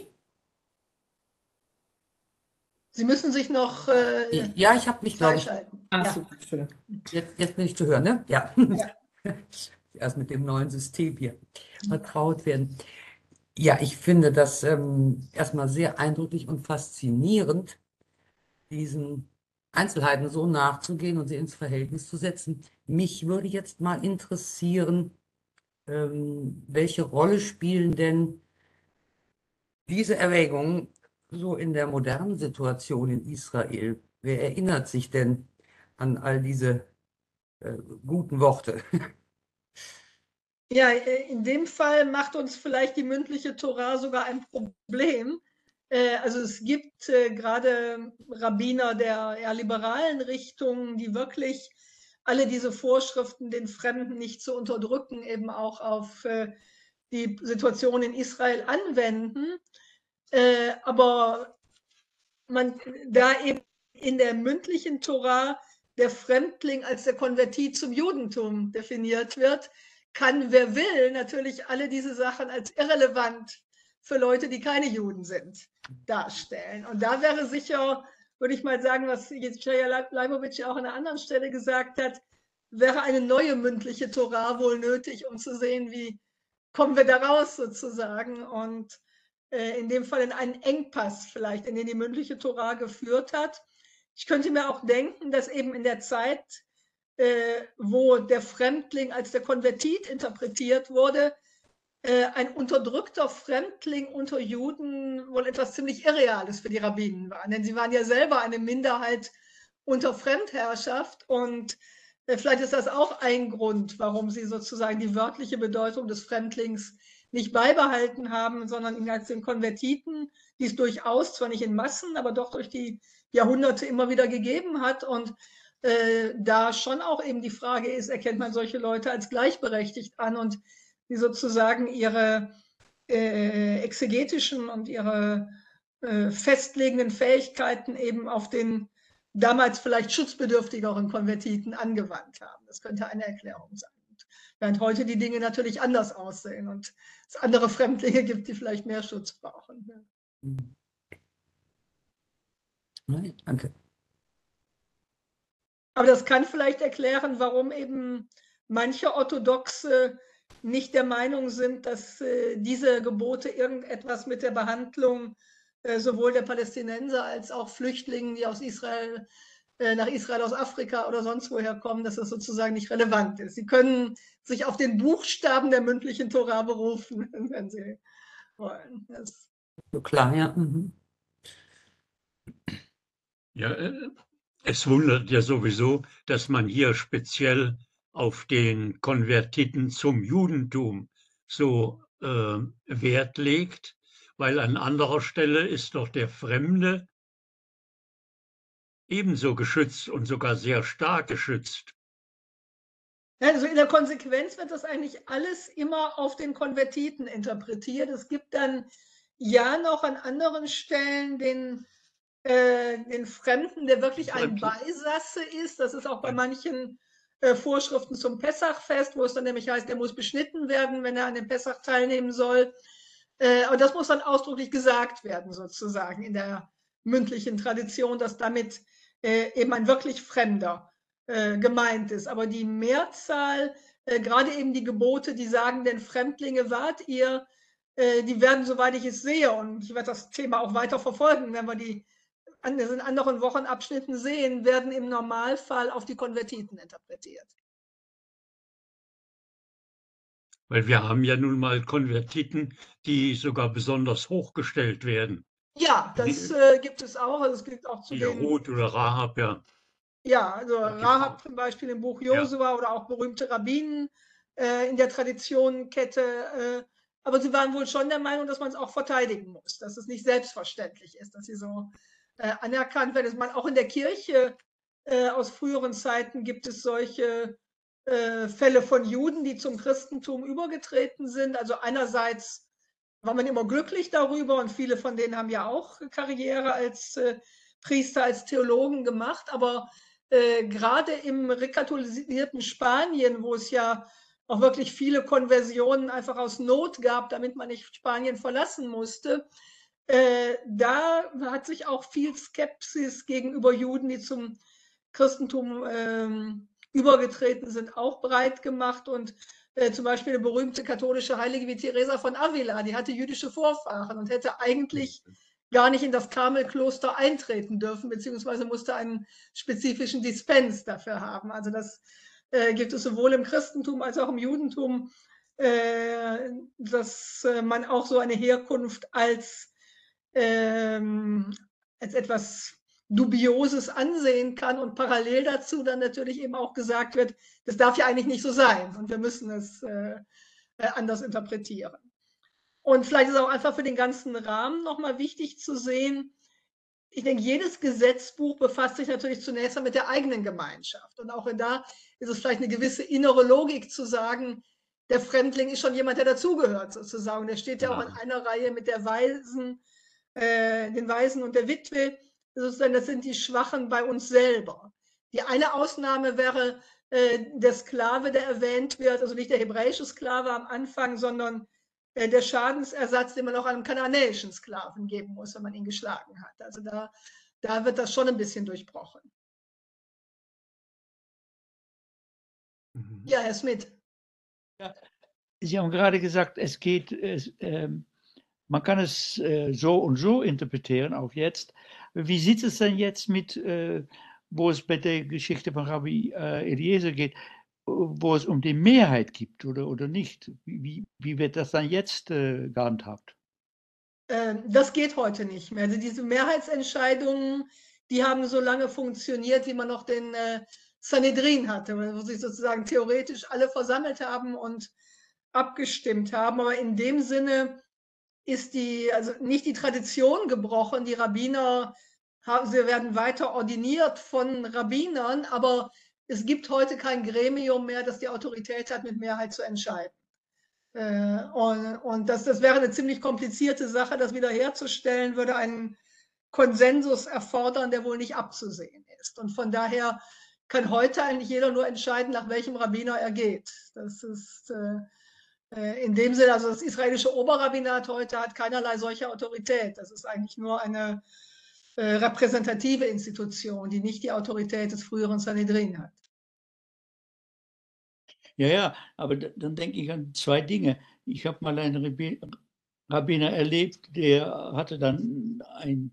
Speaker 1: Sie müssen sich noch äh,
Speaker 6: Ja, ich habe mich, glaube ich,
Speaker 1: freischalten.
Speaker 2: Ah,
Speaker 1: Ja.
Speaker 2: super, schön.
Speaker 6: jetzt, jetzt bin ich zu hören, ne? Ja.
Speaker 1: Ja.
Speaker 6: Erst mit dem neuen System hier vertraut werden. Ja, ich finde das ähm, erstmal sehr eindrücklich und faszinierend, diesen Einzelheiten so nachzugehen und sie ins Verhältnis zu setzen. Mich würde jetzt mal interessieren, ähm, welche Rolle spielen denn diese Erwägungen so in der modernen Situation in Israel? Wer erinnert sich denn an all diese äh, guten Worte?
Speaker 1: Ja, in dem Fall macht uns vielleicht die mündliche Tora sogar ein Problem. Also es gibt gerade Rabbiner der eher liberalen Richtung, die wirklich alle diese Vorschriften, den Fremden nicht zu unterdrücken, eben auch auf die Situation in Israel anwenden. Aber man, da eben in der mündlichen Tora der Fremdling als der Konvertit zum Judentum definiert wird, kann, wer will, natürlich alle diese Sachen als irrelevant für Leute, die keine Juden sind, darstellen. Und da wäre sicher, würde ich mal sagen, was Jeschaya Leibowitsch ja auch an einer anderen Stelle gesagt hat, wäre eine neue mündliche Tora wohl nötig, um zu sehen, wie kommen wir da raus sozusagen. Und äh, in dem Fall in einen Engpass vielleicht, in den die mündliche Tora geführt hat. Ich könnte mir auch denken, dass eben in der Zeit, Äh, wo der Fremdling als der Konvertit interpretiert wurde, äh, ein unterdrückter Fremdling unter Juden wohl etwas ziemlich Irreales für die Rabbinen war. Denn sie waren ja selber eine Minderheit unter Fremdherrschaft und äh, vielleicht ist das auch ein Grund, warum sie sozusagen die wörtliche Bedeutung des Fremdlings nicht beibehalten haben, sondern als den Konvertiten, die es durchaus, zwar nicht in Massen, aber doch durch die Jahrhunderte immer wieder gegeben hat. Und äh, da schon auch eben die Frage ist, erkennt man solche Leute als gleichberechtigt an und die sozusagen ihre äh, exegetischen und ihre äh, festlegenden Fähigkeiten eben auf den damals vielleicht schutzbedürftigeren Konvertiten angewandt haben. Das könnte eine Erklärung sein. Während heute die Dinge natürlich anders aussehen und es andere Fremdlinge gibt, die vielleicht mehr Schutz brauchen.
Speaker 6: Nein, danke.
Speaker 1: Aber das kann vielleicht erklären, warum eben manche Orthodoxe nicht der Meinung sind, dass äh, diese Gebote irgendetwas mit der Behandlung äh, sowohl der Palästinenser als auch Flüchtlingen, die aus Israel äh, nach Israel aus Afrika oder sonst woher kommen, dass das sozusagen nicht relevant ist. Sie können sich auf den Buchstaben der mündlichen Tora berufen, wenn sie wollen. Das
Speaker 6: So klar, ja. Mhm.
Speaker 5: Ja, äh, es wundert ja sowieso, dass man hier speziell auf den Konvertiten zum Judentum so äh, Wert legt, weil an anderer Stelle ist doch der Fremde ebenso geschützt und sogar sehr stark geschützt.
Speaker 1: Also in der Konsequenz wird das eigentlich alles immer auf den Konvertiten interpretiert. Es gibt dann ja noch an anderen Stellen den, äh, den Fremden, der wirklich ein Beisasse ist. Das ist auch bei manchen äh, Vorschriften zum Pessachfest, wo es dann nämlich heißt, er muss beschnitten werden, wenn er an dem Pessach teilnehmen soll. Äh, aber das muss dann ausdrücklich gesagt werden, sozusagen in der mündlichen Tradition, dass damit äh, eben ein wirklich Fremder äh, gemeint ist. Aber die Mehrzahl, äh, gerade eben die Gebote, die sagen, denn Fremdlinge wart ihr, äh, die werden, soweit ich es sehe, und ich werde das Thema auch weiter verfolgen, wenn wir die an, in anderen Wochenabschnitten sehen, werden im Normalfall auf die Konvertiten interpretiert.
Speaker 5: Weil wir haben ja nun mal Konvertiten, die sogar besonders hochgestellt werden.
Speaker 1: Ja, das äh, gibt es auch. Also es gibt auch zu
Speaker 5: Die
Speaker 1: den
Speaker 5: Ruth oder Rahab, ja.
Speaker 1: Ja, also
Speaker 5: Da gibt's
Speaker 1: Rahab
Speaker 5: auch-
Speaker 1: zum Beispiel im Buch
Speaker 5: Ja.
Speaker 1: Josua oder auch berühmte Rabbinen äh, in der Traditionenkette. Äh, aber sie waren wohl schon der Meinung, dass man es auch verteidigen muss, dass es nicht selbstverständlich ist, dass sie so äh, anerkannt werden. Man, auch in der Kirche äh, aus früheren Zeiten gibt es solche äh, Fälle von Juden, die zum Christentum übergetreten sind. Also einerseits war man immer glücklich darüber und viele von denen haben ja auch Karriere als äh, Priester, als Theologen gemacht, aber äh, gerade im rekatholisierten Spanien, wo es ja auch wirklich viele Konversionen einfach aus Not gab, damit man nicht Spanien verlassen musste, äh, da hat sich auch viel Skepsis gegenüber Juden, die zum Christentum ähm, übergetreten sind, auch breit gemacht. Und äh, zum Beispiel eine berühmte katholische Heilige wie Teresa von Avila, die hatte jüdische Vorfahren und hätte eigentlich gar nicht in das Karmelkloster eintreten dürfen, beziehungsweise musste einen spezifischen Dispens dafür haben. Also das äh, gibt es sowohl im Christentum als auch im Judentum, äh, dass äh, man auch so eine Herkunft als, ähm, als etwas Dubioses ansehen kann und parallel dazu dann natürlich eben auch gesagt wird, das darf ja eigentlich nicht so sein und wir müssen es äh, anders interpretieren. Und vielleicht ist es auch einfach für den ganzen Rahmen nochmal wichtig zu sehen, ich denke, jedes Gesetzbuch befasst sich natürlich zunächst mit der eigenen Gemeinschaft. Und auch da ist es vielleicht eine gewisse innere Logik zu sagen, der Fremdling ist schon jemand, der dazugehört sozusagen. Der steht ja auch in einer Reihe mit der Waisen, äh, den Waisen und der Witwe. Sozusagen, das sind die Schwachen bei uns selber. Die eine Ausnahme wäre äh, der Sklave, der erwähnt wird, also nicht der hebräische Sklave am Anfang, sondern äh, der Schadensersatz, den man auch einem kananäischen Sklaven geben muss, wenn man ihn geschlagen hat. Also da, da wird das schon ein bisschen durchbrochen.
Speaker 5: Mhm.
Speaker 1: Ja, Herr Smith.
Speaker 4: Ja, Sie haben gerade gesagt, es geht, es, ähm, man kann es äh, so und so interpretieren, auch jetzt. Wie sieht es denn jetzt mit, äh, wo es bei der Geschichte von Rabbi äh, Eliezer geht, wo es um die Mehrheit gibt oder, oder nicht? Wie, wie wird das dann jetzt äh, gehandhabt?
Speaker 1: Ähm, das geht heute nicht mehr. Also diese Mehrheitsentscheidungen, die haben so lange funktioniert, wie man noch den äh, Sanhedrin hatte, wo sich sozusagen theoretisch alle versammelt haben und abgestimmt haben. Aber in dem Sinne ist die, also nicht die Tradition gebrochen. Die Rabbiner haben, sie werden weiter ordiniert von Rabbinern, aber es gibt heute kein Gremium mehr, das die Autorität hat, mit Mehrheit zu entscheiden. Äh, und und das, das wäre eine ziemlich komplizierte Sache, das wiederherzustellen, würde einen Konsensus erfordern, der wohl nicht abzusehen ist. Und von daher kann heute eigentlich jeder nur entscheiden, nach welchem Rabbiner er geht. Das ist äh, in dem Sinne, also das israelische Oberrabbinat heute hat keinerlei solche Autorität. Das ist eigentlich nur eine äh, repräsentative Institution, die nicht die Autorität des früheren Sanhedrin hat.
Speaker 4: Ja, ja, aber da, dann denke ich an zwei Dinge. Ich habe mal einen Rabbi, Rabbiner erlebt, der hatte dann ein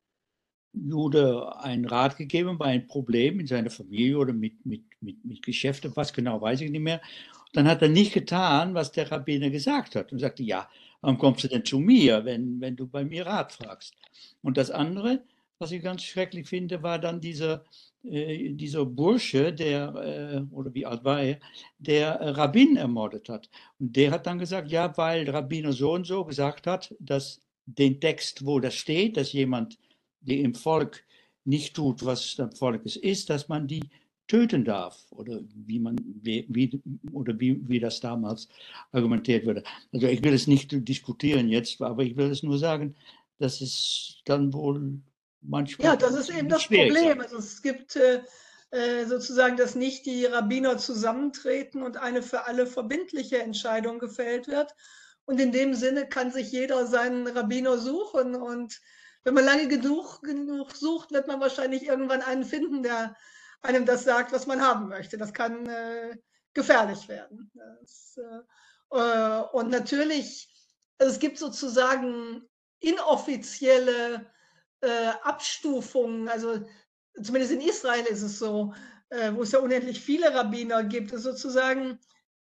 Speaker 4: Jude einen Rat gegeben bei einem Problem in seiner Familie oder mit, mit, mit, mit Geschäften, was genau weiß ich nicht mehr. Dann hat er nicht getan, was der Rabbiner gesagt hat und sagte, ja, warum kommst du denn zu mir, wenn, wenn du bei mir Rat fragst? Und das andere, was ich ganz schrecklich finde, war dann dieser, äh, dieser Bursche, der, äh, oder wie alt war er, der äh, Rabbin ermordet hat. Und der hat dann gesagt, ja, weil Rabbiner so und so gesagt hat, dass den Text, wo das steht, dass jemand, der im Volk nicht tut, was das Volk ist, dass man die töten darf, oder wie man wie, oder wie, wie das damals argumentiert wurde. Also ich will es nicht diskutieren jetzt, aber ich will es nur sagen, dass es dann wohl manchmal
Speaker 1: ja, das ist eben das Problem. Also es gibt äh, sozusagen, dass nicht die Rabbiner zusammentreten und eine für alle verbindliche Entscheidung gefällt wird. Und in dem Sinne kann sich jeder seinen Rabbiner suchen. Und wenn man lange genug, genug sucht, wird man wahrscheinlich irgendwann einen finden, der einem das sagt, was man haben möchte. Das kann äh, gefährlich werden. Das, äh, und natürlich, also es gibt sozusagen inoffizielle äh, Abstufungen, also zumindest in Israel ist es so, äh, wo es ja unendlich viele Rabbiner gibt, ist sozusagen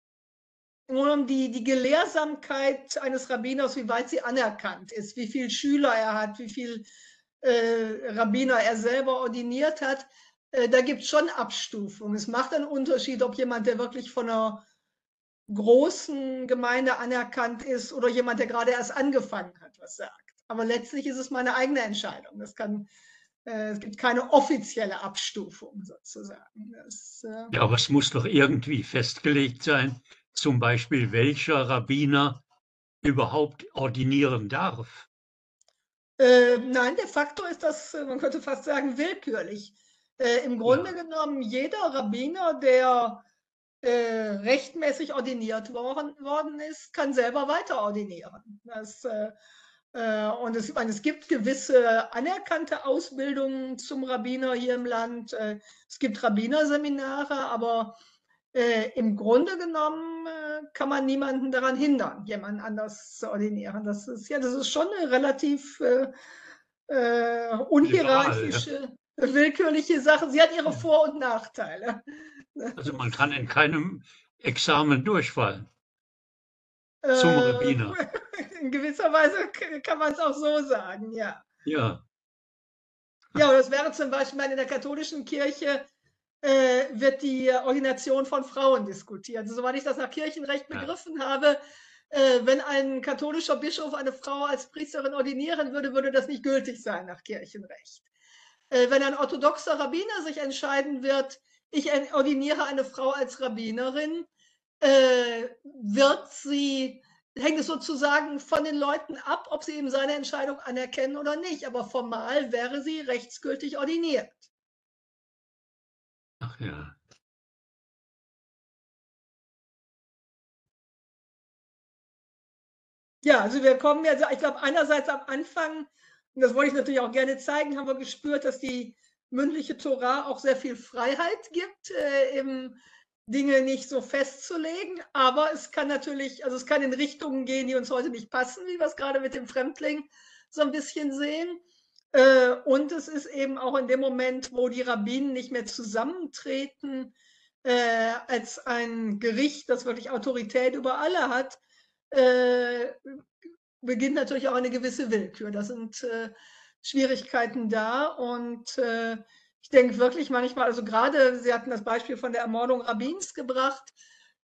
Speaker 1: die, die Gelehrsamkeit eines Rabbiners, wie weit sie anerkannt ist, wie viele Schüler er hat, wie viele äh, Rabbiner er selber ordiniert hat. Da gibt es schon Abstufungen. Es macht einen Unterschied, ob jemand, der wirklich von einer großen Gemeinde anerkannt ist oder jemand, der gerade erst angefangen hat, was sagt. Aber letztlich ist es meine eigene Entscheidung. Das kann, äh, es gibt keine offizielle Abstufung sozusagen. Das, äh
Speaker 5: ja, aber es muss doch irgendwie festgelegt sein, zum Beispiel welcher Rabbiner überhaupt ordinieren darf.
Speaker 1: Äh, nein, de facto ist das, man könnte fast sagen, willkürlich. Äh, Im Grunde ja. genommen, jeder Rabbiner, der äh, rechtmäßig ordiniert worden, worden ist, kann selber weiter ordinieren. Das, äh, äh, und es, meine, es gibt gewisse anerkannte Ausbildungen zum Rabbiner hier im Land. Äh, es gibt Rabbinerseminare, aber äh, im Grunde genommen äh, kann man niemanden daran hindern, jemanden anders zu ordinieren. Das ist ja, das ist schon eine relativ äh, äh, unhierarchische, ja. willkürliche Sache. Sie hat ihre Vor- und Nachteile.
Speaker 5: Also man kann in keinem Examen durchfallen. Äh, zum Rabbiner.
Speaker 1: In gewisser Weise kann man es auch so sagen, ja.
Speaker 5: Ja.
Speaker 1: Ja, das wäre zum Beispiel in der katholischen Kirche äh, wird die Ordination von Frauen diskutiert. Also, soweit ich das nach Kirchenrecht begriffen ja. habe, äh, wenn ein katholischer Bischof eine Frau als Priesterin ordinieren würde, würde das nicht gültig sein nach Kirchenrecht. Äh, wenn ein orthodoxer Rabbiner sich entscheiden wird, ich ordiniere eine Frau als Rabbinerin, äh, wird sie, hängt es sozusagen von den Leuten ab, ob sie ihm seine Entscheidung anerkennen oder nicht. Aber formal wäre sie rechtsgültig ordiniert.
Speaker 5: Ach ja.
Speaker 1: Ja, also wir kommen ja, ich glaube, einerseits am Anfang, und das wollte ich natürlich auch gerne zeigen, haben wir gespürt, dass die mündliche Tora auch sehr viel Freiheit gibt, äh, eben Dinge nicht so festzulegen. Aber es kann natürlich, also es kann in Richtungen gehen, die uns heute nicht passen, wie wir es gerade mit dem Fremdling so ein bisschen sehen. Äh, und es ist eben auch in dem Moment, wo die Rabbinen nicht mehr zusammentreten, äh, als ein Gericht, das wirklich Autorität über alle hat, äh, beginnt natürlich auch eine gewisse Willkür. Da sind äh, Schwierigkeiten da und äh, ich denke wirklich manchmal, also gerade, Sie hatten das Beispiel von der Ermordung Rabbins gebracht,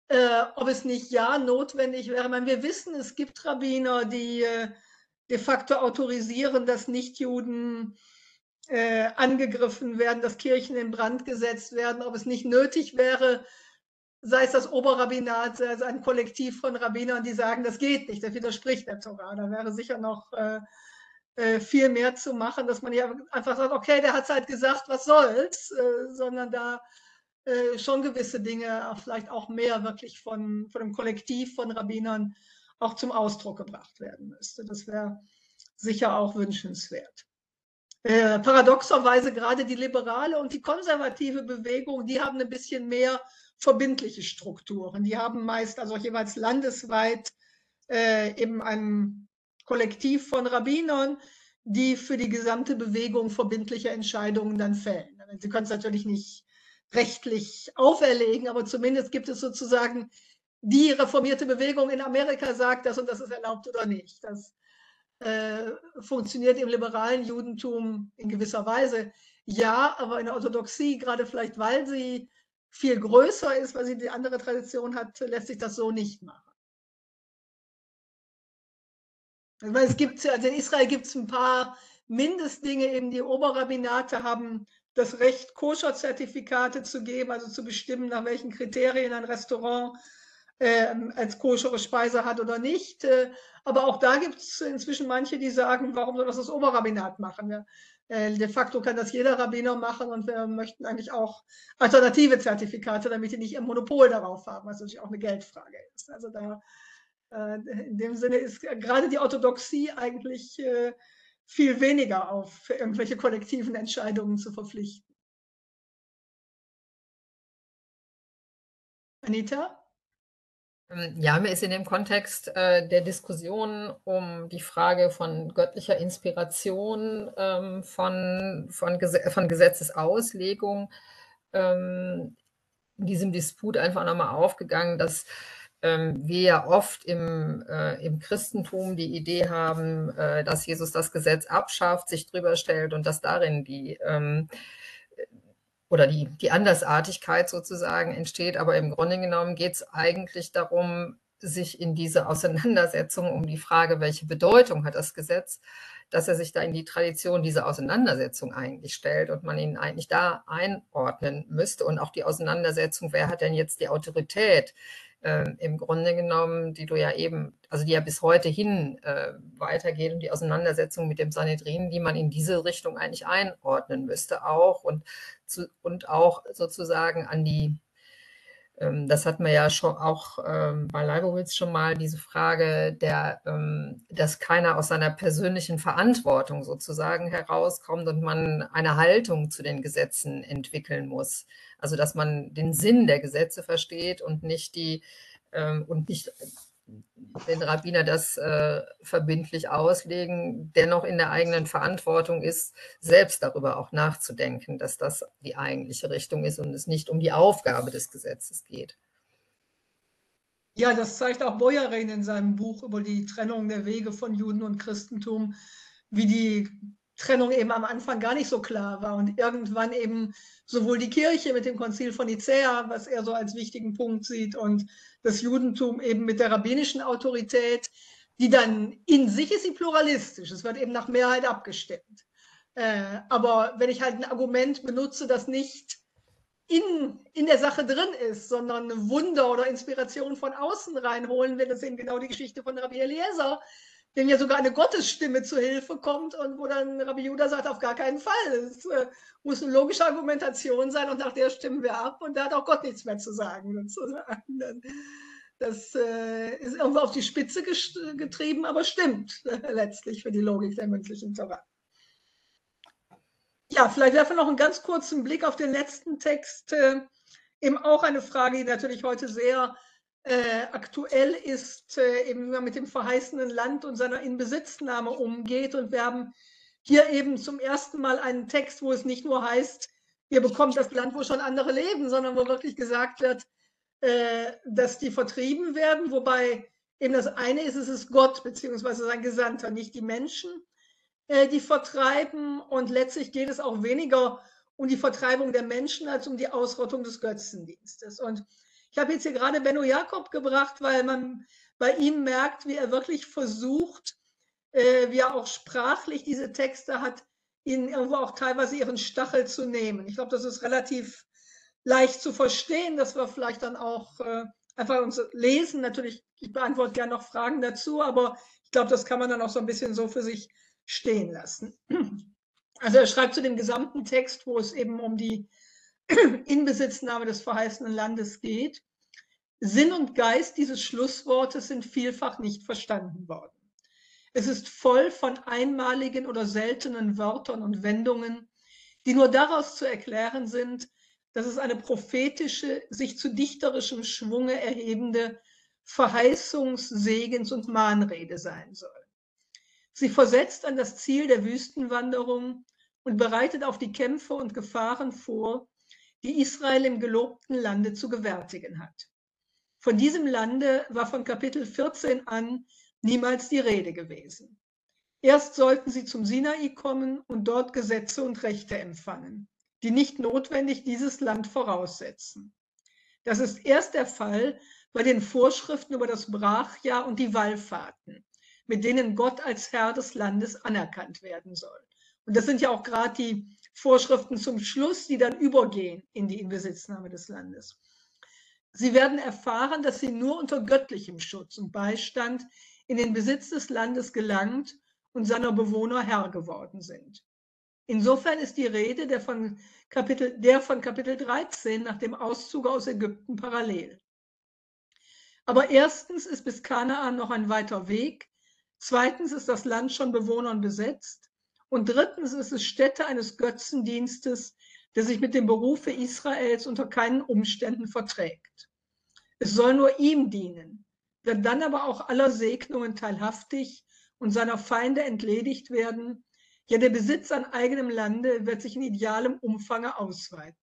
Speaker 1: äh, ob es nicht ja notwendig wäre. Ich meine, wir wissen, es gibt Rabbiner, die äh, de facto autorisieren, dass Nichtjuden äh, angegriffen werden, dass Kirchen in Brand gesetzt werden, ob es nicht nötig wäre, sei es das Oberrabbinat, sei es ein Kollektiv von Rabbinern, die sagen, das geht nicht, das widerspricht der Tora. Da wäre sicher noch äh, äh, viel mehr zu machen, dass man ja einfach sagt, okay, der hat es halt gesagt, was soll's, äh, sondern da äh, schon gewisse Dinge, auch vielleicht auch mehr wirklich von, von einem Kollektiv von Rabbinern auch zum Ausdruck gebracht werden müsste. Das wäre sicher auch wünschenswert. Äh, paradoxerweise gerade die liberale und die konservative Bewegung, die haben ein bisschen mehr verbindliche Strukturen. Die haben meist also jeweils landesweit äh, eben ein Kollektiv von Rabbinern, die für die gesamte Bewegung verbindliche Entscheidungen dann fällen. Sie können es natürlich nicht rechtlich auferlegen, aber zumindest gibt es sozusagen die reformierte Bewegung in Amerika sagt das und das ist erlaubt oder nicht. Das äh, funktioniert im liberalen Judentum in gewisser Weise. Ja, aber in der Orthodoxie, gerade vielleicht weil sie viel größer ist, weil sie die andere Tradition hat, lässt sich das so nicht machen. Weil es gibt, also in Israel gibt es ein paar Mindestdinge, eben die Oberrabbinate haben das Recht, Koscher-Zertifikate zu geben, also zu bestimmen, nach welchen Kriterien ein Restaurant äh, als koschere Speise hat oder nicht. Äh, aber auch da gibt es inzwischen manche, die sagen, warum soll das das Oberrabbinat machen? Ja, äh, de facto kann das jeder Rabbiner machen und wir möchten eigentlich auch alternative Zertifikate, damit die nicht ihr Monopol darauf haben, was natürlich auch eine Geldfrage ist. Also da in dem Sinne ist gerade die Orthodoxie eigentlich äh, viel weniger auf irgendwelche kollektiven Entscheidungen zu verpflichten. Anita?
Speaker 7: Ja, mir ist in dem Kontext äh, der Diskussion um die Frage von göttlicher Inspiration, ähm, von, von, Ges von Gesetzesauslegung ähm, in diesem Disput einfach nochmal aufgegangen, dass ähm, wir ja oft im, äh, im Christentum die Idee haben, äh, dass Jesus das Gesetz abschafft, sich drüber stellt und dass darin die ähm, oder die, die Andersartigkeit sozusagen entsteht. Aber im Grunde genommen geht es eigentlich darum, sich in diese Auseinandersetzung um die Frage, welche Bedeutung hat das Gesetz, dass er sich da in die Tradition dieser Auseinandersetzung eigentlich stellt und man ihn eigentlich da einordnen müsste. Und auch die Auseinandersetzung, wer hat denn jetzt die Autorität, äh, im Grunde genommen, die du ja eben, also die ja bis heute hin äh, weitergeht und die Auseinandersetzung mit dem Sanhedrin, die man in diese Richtung eigentlich einordnen müsste auch und, zu, und auch sozusagen an die, ähm, das hatten wir ja schon auch ähm, bei Leibowitz schon mal, diese Frage, der, ähm, dass keiner aus seiner persönlichen Verantwortung sozusagen herauskommt und man eine Haltung zu den Gesetzen entwickeln muss. Also dass man den Sinn der Gesetze versteht und nicht die ähm, und nicht den Rabbiner das äh, verbindlich auslegen, dennoch in der eigenen Verantwortung ist, selbst darüber auch nachzudenken, dass das die eigentliche Richtung ist und es nicht um die Aufgabe des Gesetzes geht.
Speaker 1: Ja, das zeigt auch Boyarin in seinem Buch über die Trennung der Wege von Juden und Christentum, wie die Trennung eben am Anfang gar nicht so klar war und irgendwann eben sowohl die Kirche mit dem Konzil von Nicäa, was er so als wichtigen Punkt sieht, und das Judentum eben mit der rabbinischen Autorität, die dann in sich ist sie pluralistisch, es wird eben nach Mehrheit abgestimmt. Äh, aber wenn ich halt ein Argument benutze, das nicht in, in der Sache drin ist, sondern eine Wunder oder Inspiration von außen reinholen will, das ist eben genau die Geschichte von Rabbi Eliezer, dem ja sogar eine Gottesstimme zu Hilfe kommt und wo dann Rabbi Judah sagt, auf gar keinen Fall. Es äh, muss eine logische Argumentation sein und nach der stimmen wir ab und da hat auch Gott nichts mehr zu sagen. Sozusagen. Das äh, ist irgendwo auf die Spitze getrieben, aber stimmt äh, letztlich für die Logik der mündlichen Tora. Ja, vielleicht werfen wir noch einen ganz kurzen Blick auf den letzten Text. Äh, eben auch eine Frage, die natürlich heute sehr Äh, aktuell ist, äh, eben wie man mit dem verheißenen Land und seiner Inbesitznahme umgeht. Und wir haben hier eben zum ersten Mal einen Text, wo es nicht nur heißt, ihr bekommt das Land, wo schon andere leben, sondern wo wirklich gesagt wird, äh, dass die vertrieben werden. Wobei eben das eine ist, es ist Gott bzw. sein Gesandter, nicht die Menschen, äh, die vertreiben. Und letztlich geht es auch weniger um die Vertreibung der Menschen als um die Ausrottung des Götzendienstes. Und Ich habe jetzt hier gerade Benno Jakob gebracht, weil man bei ihm merkt, wie er wirklich versucht, äh, wie er auch sprachlich diese Texte hat, ihnen irgendwo auch teilweise ihren Stachel zu nehmen. Ich glaube, das ist relativ leicht zu verstehen, dass wir vielleicht dann auch äh, einfach uns lesen. Natürlich, ich beantworte gerne noch Fragen dazu, aber ich glaube, das kann man dann auch so ein bisschen so für sich stehen lassen. Also er schreibt zu dem gesamten Text, wo es eben um die Inbesitznahme des verheißenen Landes geht. Sinn und Geist dieses Schlusswortes sind vielfach nicht verstanden worden. Es ist voll von einmaligen oder seltenen Wörtern und Wendungen, die nur daraus zu erklären sind, dass es eine prophetische, sich zu dichterischem Schwunge erhebende Verheißungs-, Segens- und Mahnrede sein soll. Sie versetzt an das Ziel der Wüstenwanderung und bereitet auf die Kämpfe und Gefahren vor, die Israel im gelobten Lande zu gewärtigen hat. Von diesem Lande war von Kapitel vierzehn an niemals die Rede gewesen. Erst sollten sie zum Sinai kommen und dort Gesetze und Rechte empfangen, die nicht notwendig dieses Land voraussetzen. Das ist erst der Fall bei den Vorschriften über das Brachjahr und die Wallfahrten, mit denen Gott als Herr des Landes anerkannt werden soll. Und das sind ja auch gerade die Vorschriften zum Schluss, die dann übergehen in die Inbesitznahme des Landes. Sie werden erfahren, dass sie nur unter göttlichem Schutz und Beistand in den Besitz des Landes gelangt und seiner Bewohner Herr geworden sind. Insofern ist die Rede der von Kapitel, der von Kapitel dreizehn nach dem Auszug aus Ägypten parallel. Aber erstens ist bis Kanaan noch ein weiter Weg, zweitens ist das Land schon Bewohnern besetzt und drittens ist es Stätte eines Götzendienstes, der sich mit dem Berufe Israels unter keinen Umständen verträgt. Es soll nur ihm dienen, wird dann aber auch aller Segnungen teilhaftig und seiner Feinde entledigt werden. Ja, der Besitz an eigenem Lande wird sich in idealem Umfange ausweiten.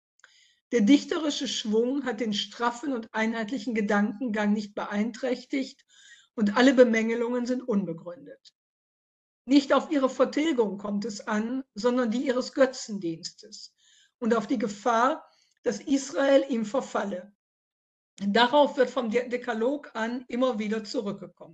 Speaker 1: Der dichterische Schwung hat den straffen und einheitlichen Gedankengang nicht beeinträchtigt und alle Bemängelungen sind unbegründet. Nicht auf ihre Vertilgung kommt es an, sondern die ihres Götzendienstes und auf die Gefahr, dass Israel ihm verfalle. Darauf wird vom Dekalog an immer wieder zurückgekommen.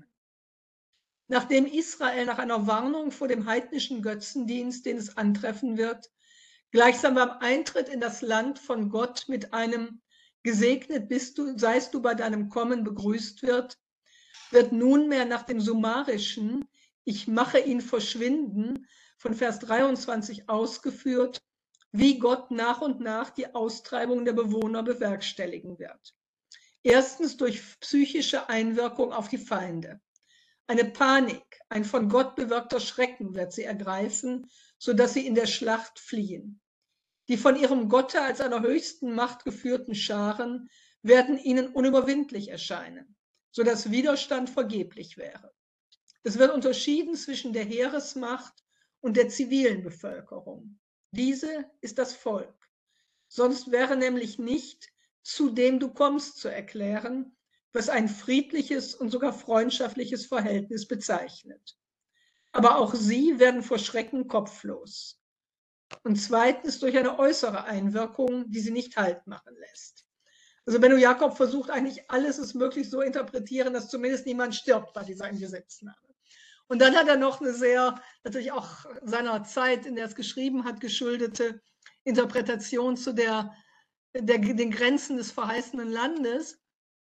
Speaker 1: Nachdem Israel nach einer Warnung vor dem heidnischen Götzendienst, den es antreffen wird, gleichsam beim Eintritt in das Land von Gott mit einem "Gesegnet bist du, seist du bei deinem Kommen" begrüßt wird, wird nunmehr nach dem summarischen "Ich mache ihn verschwinden" von Vers dreiundzwanzig ausgeführt, wie Gott nach und nach die Austreibung der Bewohner bewerkstelligen wird. Erstens durch psychische Einwirkung auf die Feinde. Eine Panik, ein von Gott bewirkter Schrecken wird sie ergreifen, sodass sie in der Schlacht fliehen. Die von ihrem Gotte als einer höchsten Macht geführten Scharen werden ihnen unüberwindlich erscheinen, sodass Widerstand vergeblich wäre. Es wird unterschieden zwischen der Heeresmacht und der zivilen Bevölkerung. Diese ist das Volk. Sonst wäre nämlich nicht "zu dem du kommst" zu erklären, was ein friedliches und sogar freundschaftliches Verhältnis bezeichnet. Aber auch sie werden vor Schrecken kopflos. Und zweitens durch eine äußere Einwirkung, die sie nicht Halt machen lässt. Also Benno Jakob versucht eigentlich alles es möglich so interpretieren, dass zumindest niemand stirbt bei dieser Inbesitznahme. Und dann hat er noch eine sehr, natürlich auch seiner Zeit, in der es geschrieben hat, geschuldete Interpretation zu der, der, den Grenzen des verheißenen Landes.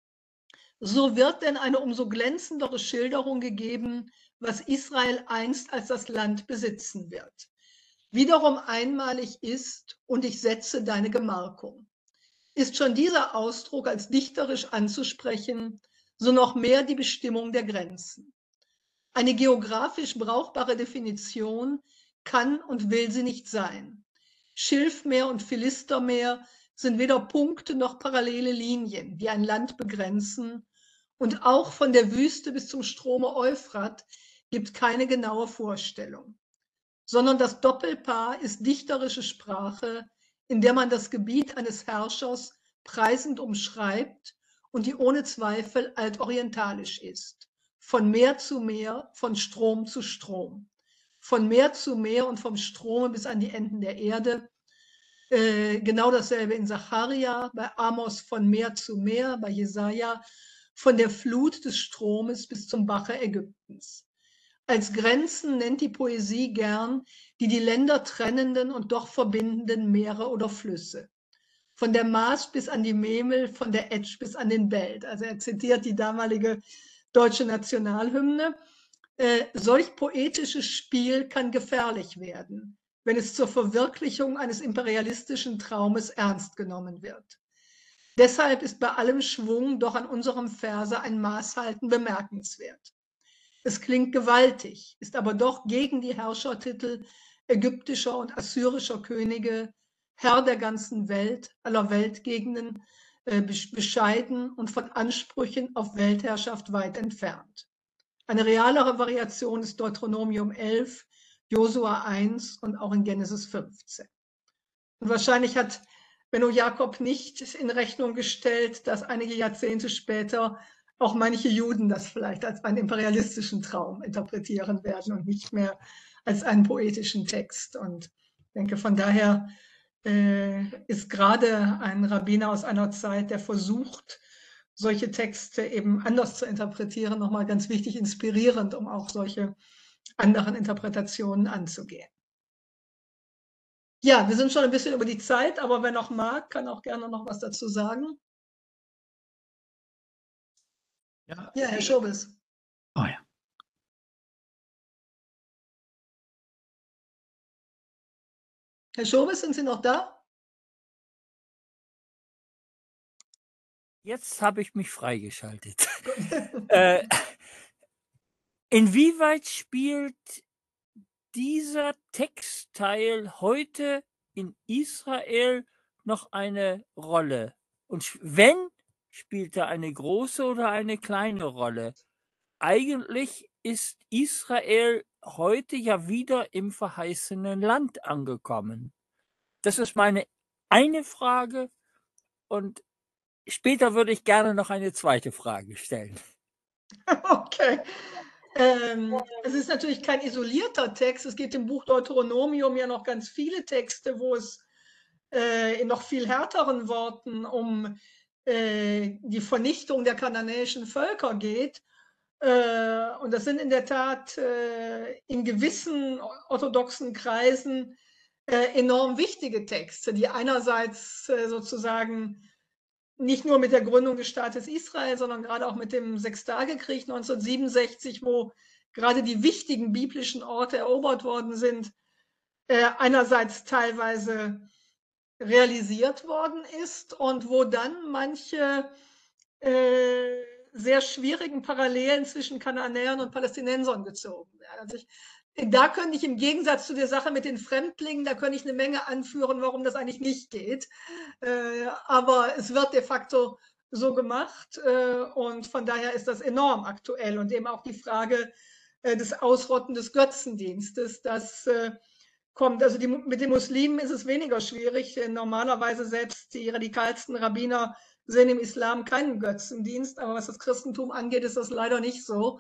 Speaker 1: So wird denn eine umso glänzendere Schilderung gegeben, was Israel einst als das Land besitzen wird. Wiederum einmalig ist, und ich setze deine Gemarkung. Ist schon dieser Ausdruck als dichterisch anzusprechen, so noch mehr die Bestimmung der Grenzen. Eine geografisch brauchbare Definition kann und will sie nicht sein. Schilfmeer und Philistermeer sind weder Punkte noch parallele Linien, die ein Land begrenzen, und auch von der Wüste bis zum Strome Euphrat gibt keine genaue Vorstellung, sondern das Doppelpaar ist dichterische Sprache, in der man das Gebiet eines Herrschers preisend umschreibt und die ohne Zweifel altorientalisch ist. Von Meer zu Meer, von Strom zu Strom, von Meer zu Meer und vom Strome bis an die Enden der Erde. Äh, genau dasselbe in Sacharja, bei Amos von Meer zu Meer, bei Jesaja von der Flut des Stromes bis zum Bache Ägyptens. Als Grenzen nennt die Poesie gern die die Länder trennenden und doch verbindenden Meere oder Flüsse. Von der Maas bis an die Memel, von der Etsch bis an den Belt. Also er zitiert die damalige deutsche Nationalhymne. Äh, solch poetisches Spiel kann gefährlich werden, wenn es zur Verwirklichung eines imperialistischen Traumes ernst genommen wird. Deshalb ist bei allem Schwung doch an unserem Verse ein Maßhalten bemerkenswert. Es klingt gewaltig, ist aber doch gegen die Herrschertitel ägyptischer und assyrischer Könige, Herr der ganzen Welt, aller Weltgegenden, äh, bescheiden und von Ansprüchen auf Weltherrschaft weit entfernt. Eine realere Variation ist Deuteronomium elf, Josua eins und auch in Genesis fünfzehn. Und wahrscheinlich hat Benno Jakob nicht in Rechnung gestellt, dass einige Jahrzehnte später auch manche Juden das vielleicht als einen imperialistischen Traum interpretieren werden und nicht mehr als einen poetischen Text. Und ich denke, von daher äh, ist gerade ein Rabbiner aus einer Zeit, der versucht, solche Texte eben anders zu interpretieren, nochmal ganz wichtig, inspirierend, um auch solche anderen Interpretationen anzugehen. Ja, wir sind schon ein bisschen über die Zeit, aber wer noch mag, kann auch gerne noch was dazu sagen.
Speaker 4: Ja,
Speaker 1: Ja, Herr Schobes.
Speaker 4: Oh ja.
Speaker 1: Herr Schobes, sind Sie noch da?
Speaker 3: Jetzt habe ich mich freigeschaltet. äh, inwieweit spielt dieser Textteil heute in Israel noch eine Rolle? Und wenn, spielt er eine große oder eine kleine Rolle? Eigentlich ist Israel heute ja wieder im verheißenen Land angekommen. Das ist meine eine Frage und später würde ich gerne noch eine zweite Frage stellen.
Speaker 1: Okay. Ähm, es ist natürlich kein isolierter Text. Es gibt im Buch Deuteronomium ja noch ganz viele Texte, wo es äh, in noch viel härteren Worten um äh, die Vernichtung der kananäischen Völker geht. Äh, und das sind in der Tat äh, in gewissen orthodoxen Kreisen äh, enorm wichtige Texte, die einerseits äh, sozusagen nicht nur mit der Gründung des Staates Israel, sondern gerade auch mit dem Sechstagekrieg neunzehnhundertsiebenundsechzig, wo gerade die wichtigen biblischen Orte erobert worden sind, äh, einerseits teilweise realisiert worden ist und wo dann manche äh, sehr schwierigen Parallelen zwischen Kanaanäern und Palästinensern gezogen werden. Also ich, da könnte ich im Gegensatz zu der Sache mit den Fremdlingen, da könnte ich eine Menge anführen, warum das eigentlich nicht geht. Äh, aber es wird de facto so gemacht äh, und von daher ist das enorm aktuell und eben auch die Frage äh, des Ausrotten des Götzendienstes, das äh, kommt. Also die, mit den Muslimen ist es weniger schwierig, denn normalerweise selbst die radikalsten Rabbiner sehen im Islam keinen Götzendienst, aber was das Christentum angeht, ist das leider nicht so.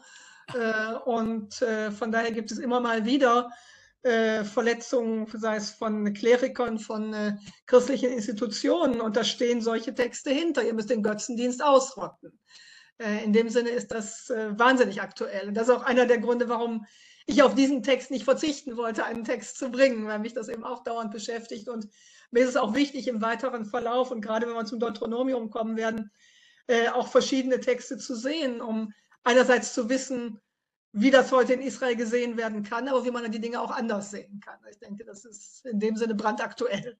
Speaker 1: Und von daher gibt es immer mal wieder Verletzungen, sei es von Klerikern, von christlichen Institutionen, und da stehen solche Texte hinter. Ihr müsst den Götzendienst ausrotten. In dem Sinne ist das wahnsinnig aktuell. Und das ist auch einer der Gründe, warum ich auf diesen Text nicht verzichten wollte, einen Text zu bringen, weil mich das eben auch dauernd beschäftigt. Und mir ist es auch wichtig im weiteren Verlauf, und gerade wenn wir zum Deuteronomium kommen werden, äh, auch verschiedene Texte zu sehen, um einerseits zu wissen, wie das heute in Israel gesehen werden kann, aber wie man die Dinge auch anders sehen kann. Ich denke, das ist in dem Sinne brandaktuell.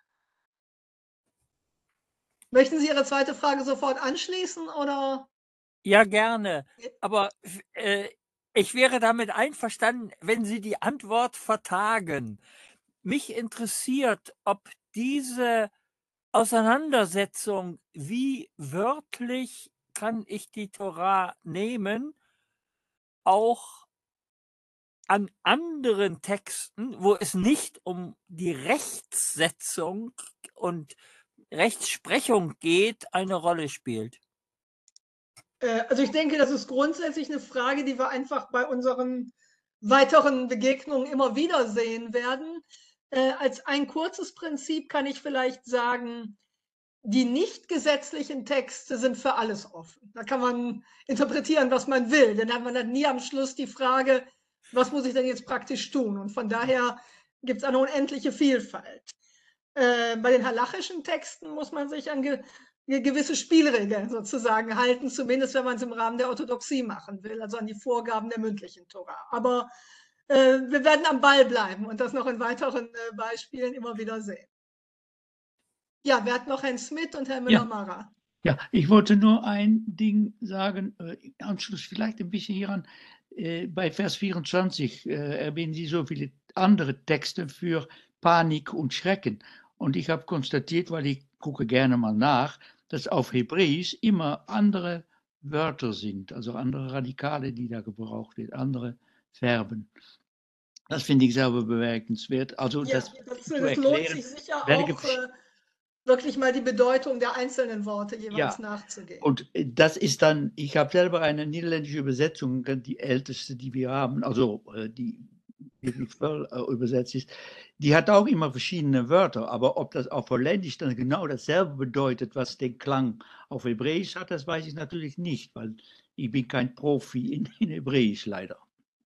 Speaker 1: Möchten Sie Ihre zweite Frage sofort anschließen, oder?
Speaker 3: Ja, gerne. Aber äh, ich wäre damit einverstanden, wenn Sie die Antwort vertagen. Mich interessiert, ob diese Auseinandersetzung, wie wörtlich kann ich die Tora nehmen, auch an anderen Texten, wo es nicht um die Rechtssetzung und Rechtsprechung geht, eine Rolle spielt.
Speaker 1: Also ich denke, das ist grundsätzlich eine Frage, die wir einfach bei unseren weiteren Begegnungen immer wieder sehen werden. Äh, als ein kurzes Prinzip kann ich vielleicht sagen, die nicht gesetzlichen Texte sind für alles offen. Da kann man interpretieren, was man will, denn dann hat man nie am Schluss die Frage, was muss ich denn jetzt praktisch tun? Und von daher gibt es eine unendliche Vielfalt. Äh, bei den halachischen Texten muss man sich an ge gewisse Spielregeln sozusagen halten, zumindest wenn man es im Rahmen der Orthodoxie machen will, also an die Vorgaben der mündlichen Tora. Aber äh, wir werden am Ball bleiben und das noch in weiteren äh, Beispielen immer wieder sehen. Ja, wir hatten noch Herrn Smith und Herrn Müller-Mara.
Speaker 4: Ja, ich wollte nur ein Ding sagen, äh, im Anschluss vielleicht ein bisschen hieran. Äh, bei Vers vierundzwanzig äh, erwähnen Sie so viele andere Texte für Panik und Schrecken. Und ich habe konstatiert, weil ich gucke gerne mal nach, dass auf Hebräisch immer andere Wörter sind, also andere Radikale, die da gebraucht werden, andere Verben. Das finde ich selber bemerkenswert. Also
Speaker 1: Ja,
Speaker 4: das,
Speaker 1: das,
Speaker 4: zu
Speaker 1: das lohnt
Speaker 4: erklären,
Speaker 1: sich sicher
Speaker 4: werde
Speaker 1: auch, äh, wirklich mal die Bedeutung der einzelnen Worte jeweils
Speaker 4: Ja,
Speaker 1: nachzugehen.
Speaker 4: Und äh, das ist dann, ich habe selber eine niederländische Übersetzung, die älteste, die wir haben, also äh, die wirklich voll äh, übersetzt ist, die hat auch immer verschiedene Wörter, aber ob das auf Holländisch dann genau dasselbe bedeutet, was den Klang auf Hebräisch hat, das weiß ich natürlich nicht, weil ich bin kein Profi in, in Hebräisch leider.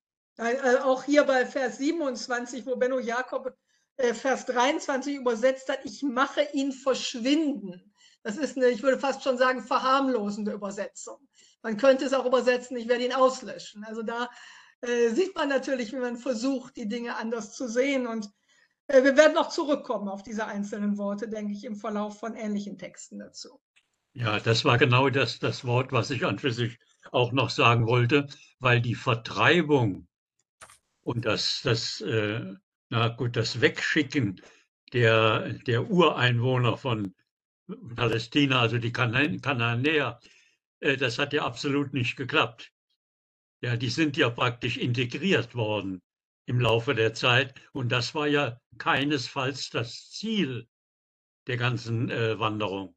Speaker 1: Äh, auch hier bei Vers siebenundzwanzig, wo Benno Jakob äh, Vers dreiundzwanzig übersetzt hat, ich mache ihn verschwinden. Das ist eine, ich würde fast schon sagen, verharmlosende Übersetzung. Man könnte es auch übersetzen, ich werde ihn auslöschen. Also da äh, sieht man natürlich, wie man versucht, die Dinge anders zu sehen. Und äh, wir werden noch zurückkommen auf diese einzelnen Worte, denke ich, im Verlauf von ähnlichen Texten dazu.
Speaker 5: Ja, das war genau das, das Wort, was ich an für sich auch noch sagen wollte, weil die Vertreibung und das, das, äh, na gut, das Wegschicken der, der Ureinwohner von Palästina, also die Kana- Kananäer, äh, das hat ja absolut nicht geklappt. Ja, die sind ja praktisch integriert worden im Laufe der Zeit und das war ja keinesfalls das Ziel der ganzen äh, Wanderung.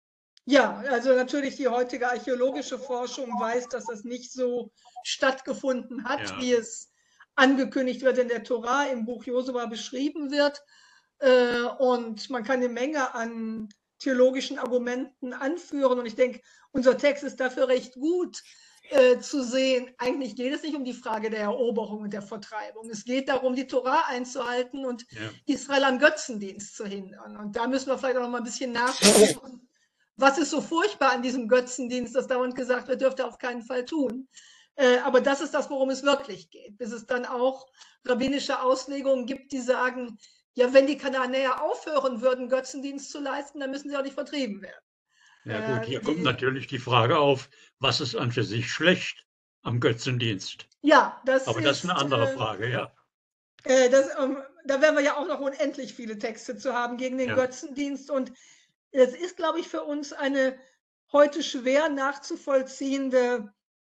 Speaker 1: Ja, also natürlich die heutige archäologische Forschung weiß, dass das nicht so stattgefunden hat,
Speaker 5: Ja.
Speaker 1: wie es angekündigt wird in der Tora, im Buch Josua beschrieben wird. Äh, Und man kann eine Menge an theologischen Argumenten anführen. Und ich denke, unser Text ist dafür recht gut äh, zu sehen. Eigentlich geht es nicht um die Frage der Eroberung und der Vertreibung. Es geht darum, die Tora einzuhalten und
Speaker 5: Ja.
Speaker 1: Israel am Götzendienst zu hindern. Und da müssen wir vielleicht auch noch mal ein bisschen nachschauen. Was ist so furchtbar an diesem Götzendienst, dass dauernd gesagt wird, dürft ihr auf keinen Fall tun. Äh, aber das ist das, worum es wirklich geht. Bis es dann auch rabbinische Auslegungen gibt, die sagen, ja, wenn die Kananäer aufhören würden, Götzendienst zu leisten, dann müssen sie auch nicht vertrieben werden.
Speaker 5: Ja gut, hier
Speaker 1: Äh,
Speaker 5: kommt
Speaker 1: die,
Speaker 5: natürlich die Frage auf, was ist an für sich schlecht am Götzendienst?
Speaker 1: ja, das
Speaker 5: Aber das ist eine andere
Speaker 1: äh,
Speaker 5: Frage, ja.
Speaker 1: Äh, das, ähm, da werden wir ja auch noch unendlich viele Texte zu haben gegen den
Speaker 5: Ja.
Speaker 1: Götzendienst. Und es ist, glaube ich, für uns eine heute schwer nachzuvollziehende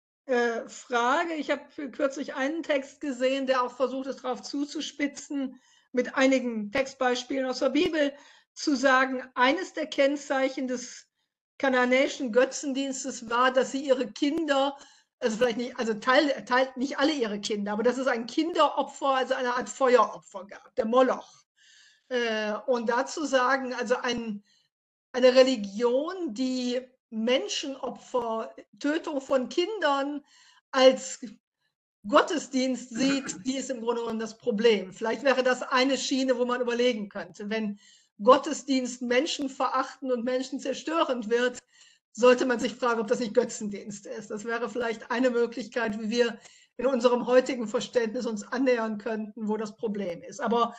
Speaker 1: äh, Frage. Ich habe kürzlich einen Text gesehen, der auch versucht ist, darauf zuzuspitzen, mit einigen Textbeispielen aus der Bibel zu sagen, eines der Kennzeichen des kananäischen Götzendienstes war, dass sie ihre Kinder, also vielleicht nicht, also Teil, Teil, nicht alle ihre Kinder, aber dass es ein Kinderopfer, also eine Art Feueropfer gab, der Moloch. Äh, und dazu sagen, also ein, eine Religion, die Menschenopfer, Tötung von Kindern als Gottesdienst sieht, die ist im Grunde genommen das Problem. Vielleicht wäre das eine Schiene, wo man überlegen könnte. Wenn Gottesdienst menschenverachtend und menschenzerstörend wird, sollte man sich fragen, ob das nicht Götzendienst ist. Das wäre vielleicht eine Möglichkeit, wie wir in unserem heutigen Verständnis uns annähern könnten, wo das Problem ist. Aber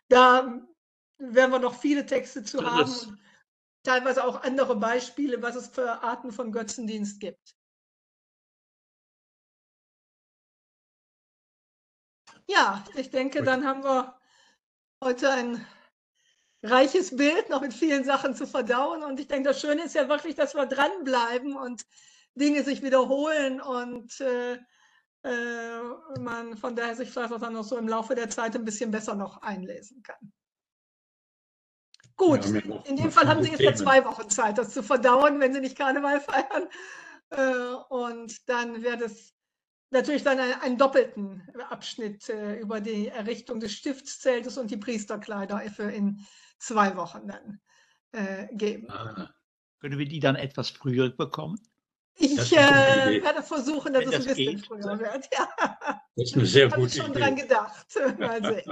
Speaker 1: da werden wir noch viele Texte zu
Speaker 5: Das
Speaker 1: haben
Speaker 5: ist-
Speaker 1: und teilweise auch andere Beispiele, was es für Arten von Götzendienst gibt. Ja, ich denke,
Speaker 5: Gut.
Speaker 1: dann haben wir heute ein reiches Bild, noch mit vielen Sachen zu verdauen. Und ich denke, das Schöne ist ja wirklich, dass wir dranbleiben und Dinge sich wiederholen und äh, äh, man von daher sich vielleicht auch dann noch so im Laufe der Zeit ein bisschen besser noch einlesen kann. Gut,
Speaker 5: Ja, wir haben noch-
Speaker 1: in dem
Speaker 5: noch
Speaker 1: Fall haben
Speaker 5: viele
Speaker 1: Sie jetzt ja
Speaker 5: Themen.
Speaker 1: zwei Wochen Zeit, das zu verdauen, wenn Sie nicht Karneval feiern. Äh, und dann wird es natürlich dann einen, einen doppelten Abschnitt äh, über die Errichtung des Stiftszeltes und die Priesterkleider für in zwei Wochen dann äh, geben.
Speaker 5: Ah,
Speaker 4: Können wir die dann etwas früher bekommen?
Speaker 5: Das
Speaker 1: Ich
Speaker 5: ist eine gute
Speaker 1: äh,
Speaker 5: Idee.
Speaker 1: werde versuchen, dass
Speaker 4: Wenn
Speaker 1: es ein
Speaker 4: das
Speaker 1: bisschen
Speaker 4: geht.
Speaker 1: früher wird. Ja,
Speaker 5: Das ist eine sehr
Speaker 1: habe ich
Speaker 5: gute
Speaker 1: schon
Speaker 5: Idee.
Speaker 1: dran gedacht. Mal sehen.